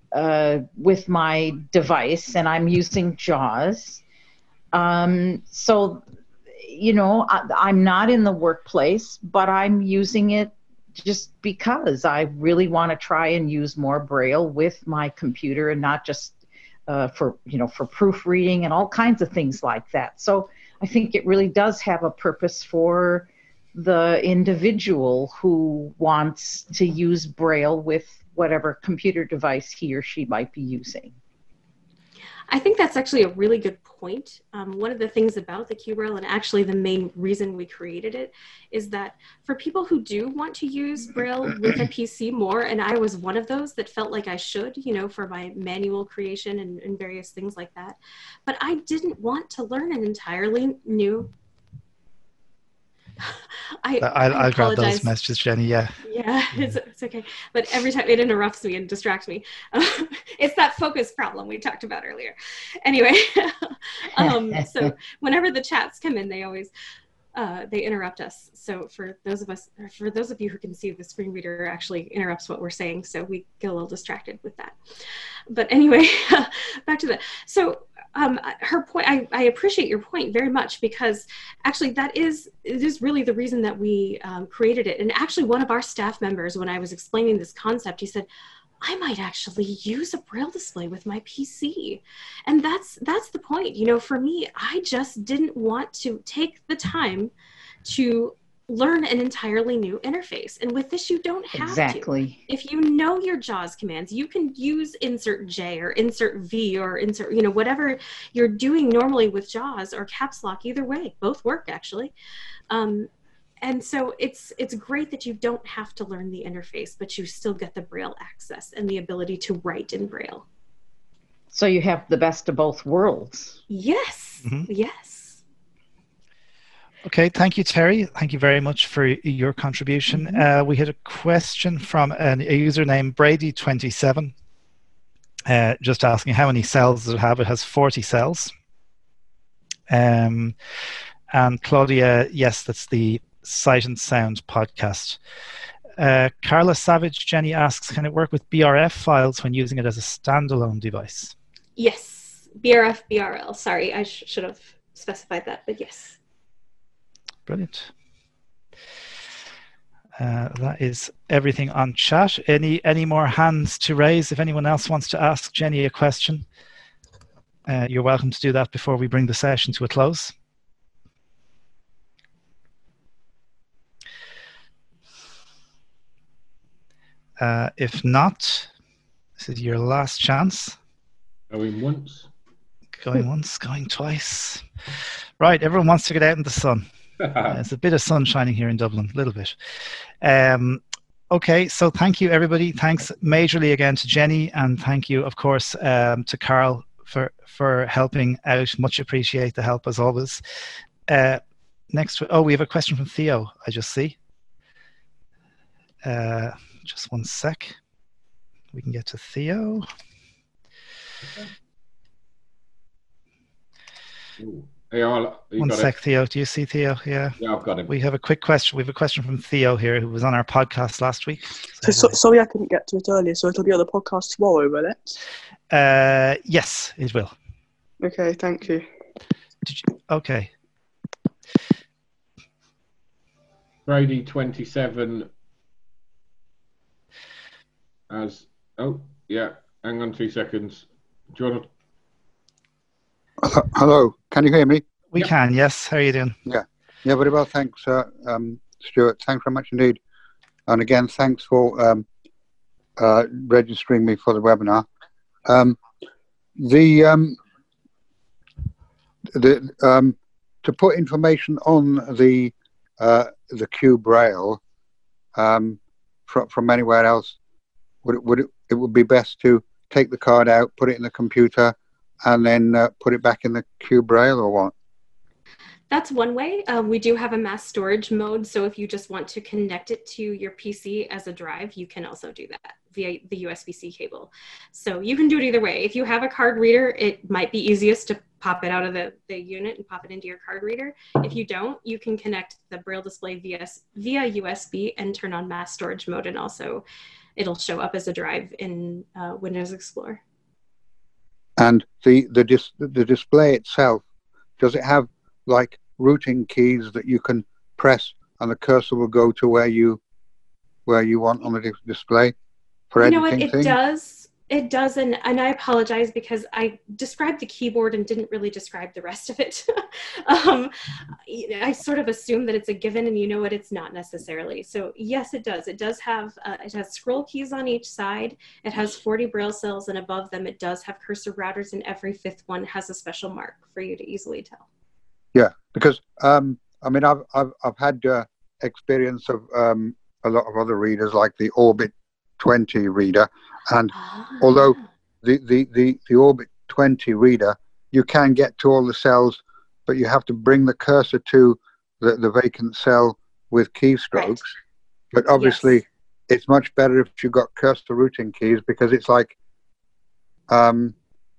uh, with my device, and I'm using JAWS. Um, so, you know, I, I'm not in the workplace, but I'm using it just because I really want to try and use more Braille with my computer, and not just uh, for, you know, for proofreading and all kinds of things like that. So I think it really does have a purpose for the individual who wants to use Braille with whatever computer device he or she might be using. I think that's actually a really good point. Um, one of the things about the QBraille, and actually the main reason we created it, is that for people who do want to use Braille with a P C more, and I was one of those that felt like I should, you know, for my manual creation and, and various things like that, but I didn't want to learn an entirely new I, I'll, I I'll grab apologize. those messages, Jenny. Yeah. Yeah, it's, it's okay. But every time it interrupts me and distracts me. It's that focus problem we talked about earlier. Anyway, um, so whenever the chats come in, they always uh, they interrupt us. So for those of us, for those of you who can see, the screen reader actually interrupts what we're saying, so we get a little distracted with that. But anyway, back to that. So um, her point, I, I appreciate your point very much, because actually that is, it is really the reason that we um, created it. And actually one of our staff members, when I was explaining this concept, he said, I might actually use a Braille display with my P C. And that's, that's the point. You know, for me, I just didn't want to take the time to learn an entirely new interface. And with this, you don't have Exactly. to. If you know your JAWS commands, you can use insert J or insert V or insert, you know, whatever you're doing normally with JAWS or caps lock, either way, both work actually. Um, and so it's, it's great that you don't have to learn the interface, but you still get the Braille access and the ability to write in Braille. So you have the best of both worlds. Yes, Mm-hmm. yes. Okay, thank you, Terry. Thank you very much for your contribution. Mm-hmm. uh, we had a question from an, a user named Brady twenty-seven, uh, just asking how many cells does it have. It has forty cells. Um, and Claudia, yes, that's the Sight and Sound podcast. Uh, Carla Savage, Jenny asks, can it work with B R F files when using it as a standalone device? Yes, B R F, B R L. Sorry, I sh should have specified that, but yes. Brilliant. Uh, that is everything on chat. Any any more hands to raise? If anyone else wants to ask Jenny a question, uh, you're welcome to do that before we bring the session to a close. Uh, if not, this is your last chance. Going once. Going once, going twice. Right, everyone wants to get out in the sun. Uh, there's a bit of sun shining here in Dublin, a little bit. Um, okay, so thank you, everybody. Thanks majorly again to Jenny, and thank you, of course, um, to Carl for, for helping out. Much appreciate the help, as always. Uh, next, oh, we have a question from Theo, I just see. Uh, just one sec. We can get to Theo. Okay. Ooh. Hey, I'll, One sec, it. Theo. Do you see Theo? Yeah. Yeah, I've got it. We have a quick question. We have a question from Theo here, who was on our podcast last week. So, so sorry I couldn't get to it earlier, so it'll be on the podcast tomorrow, will it? Uh, yes, it will. Okay, thank you. Did you okay. Brady twenty-seven as, oh, yeah, hang on two seconds. Do you want to... Hello, can you hear me? We yep. can, yes. How are you doing? Yeah, yeah, very well, thanks, uh, um, Stuart. Thanks very much indeed. And again, thanks for um, uh, registering me for the webinar. Um, the um, the um, to put information on the uh, the QBraille um, from from anywhere else, would it would it, it would be best to take the card out, put it in the computer, and then uh, put it back in the QBraille, or what? That's one way. Um, we do have a mass storage mode, so if you just want to connect it to your P C as a drive, you can also do that via the U S B C cable. So you can do it either way. If you have a card reader, it might be easiest to pop it out of the, the unit and pop it into your card reader. If you don't, you can connect the Braille display via, via U S B and turn on mass storage mode, and also it'll show up as a drive in uh, Windows Explorer. And the the, dis- the display itself, does it have like routing keys that you can press and the cursor will go to where you where you want on the dis- display for You editing know what? It things? does. It does, and, and I apologize because I described the keyboard and didn't really describe the rest of it. um, I sort of assume that it's a given, and you know what? It's not necessarily. So yes, it does. It does have uh, it has scroll keys on each side. It has forty braille cells, and above them, it does have cursor routers, and every fifth one has a special mark for you to easily tell. Yeah, because um, I mean, I've I've I've had uh, experience of um, a lot of other readers, like the Orbit twenty reader, and although the, the, the, the Orbit twenty reader, you can get to all the cells, but you have to bring the cursor to the, the vacant cell with keystrokes. Right. But obviously, yes. It's much better if you've got cursor routing keys, because it's like um,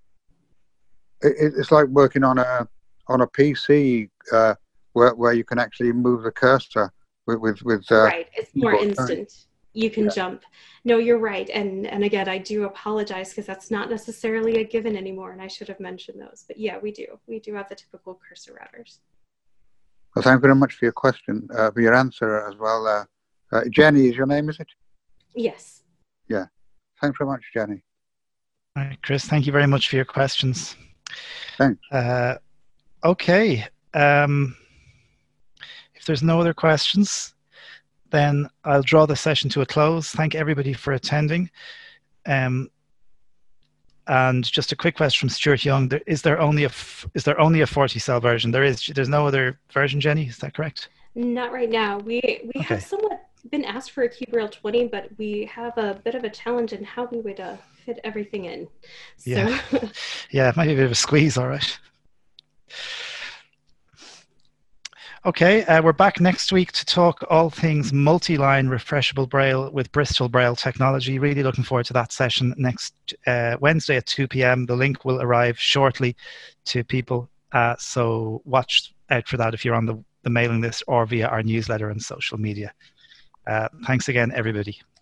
it, it's like working on a on a P C uh, where where you can actually move the cursor with with, with uh, right. It's more instant. You can yeah. jump. No, you're right. And and again, I do apologize because that's not necessarily a given anymore, and I should have mentioned those. But yeah, we do. We do have the typical cursor routers. Well, thank you very much for your question, uh, for your answer as well. Uh, uh, Jenny, is your name, is it? Yes. Yeah. Thanks very much, Jenny. All right, Chris, thank you very much for your questions. Thanks. Uh, okay. Um, if there's no other questions, then I'll draw the session to a close. Thank everybody for attending. Um, and just a quick question from Stuart Young: there, is there only a f- is there only a forty cell version? There is. There's no other version, Jenny. Is that correct? Not right now. We we okay. have somewhat been asked for a QBraille twenty, but we have a bit of a challenge in how we would uh, fit everything in. So. Yeah, yeah, it might be a bit of a squeeze. All right. Okay, uh, we're back next week to talk all things multi-line refreshable Braille with Bristol Braille technology. Really looking forward to that session next uh, Wednesday at two p.m. The link will arrive shortly to people, uh, so watch out for that if you're on the, the mailing list or via our newsletter and social media. Uh, thanks again, everybody.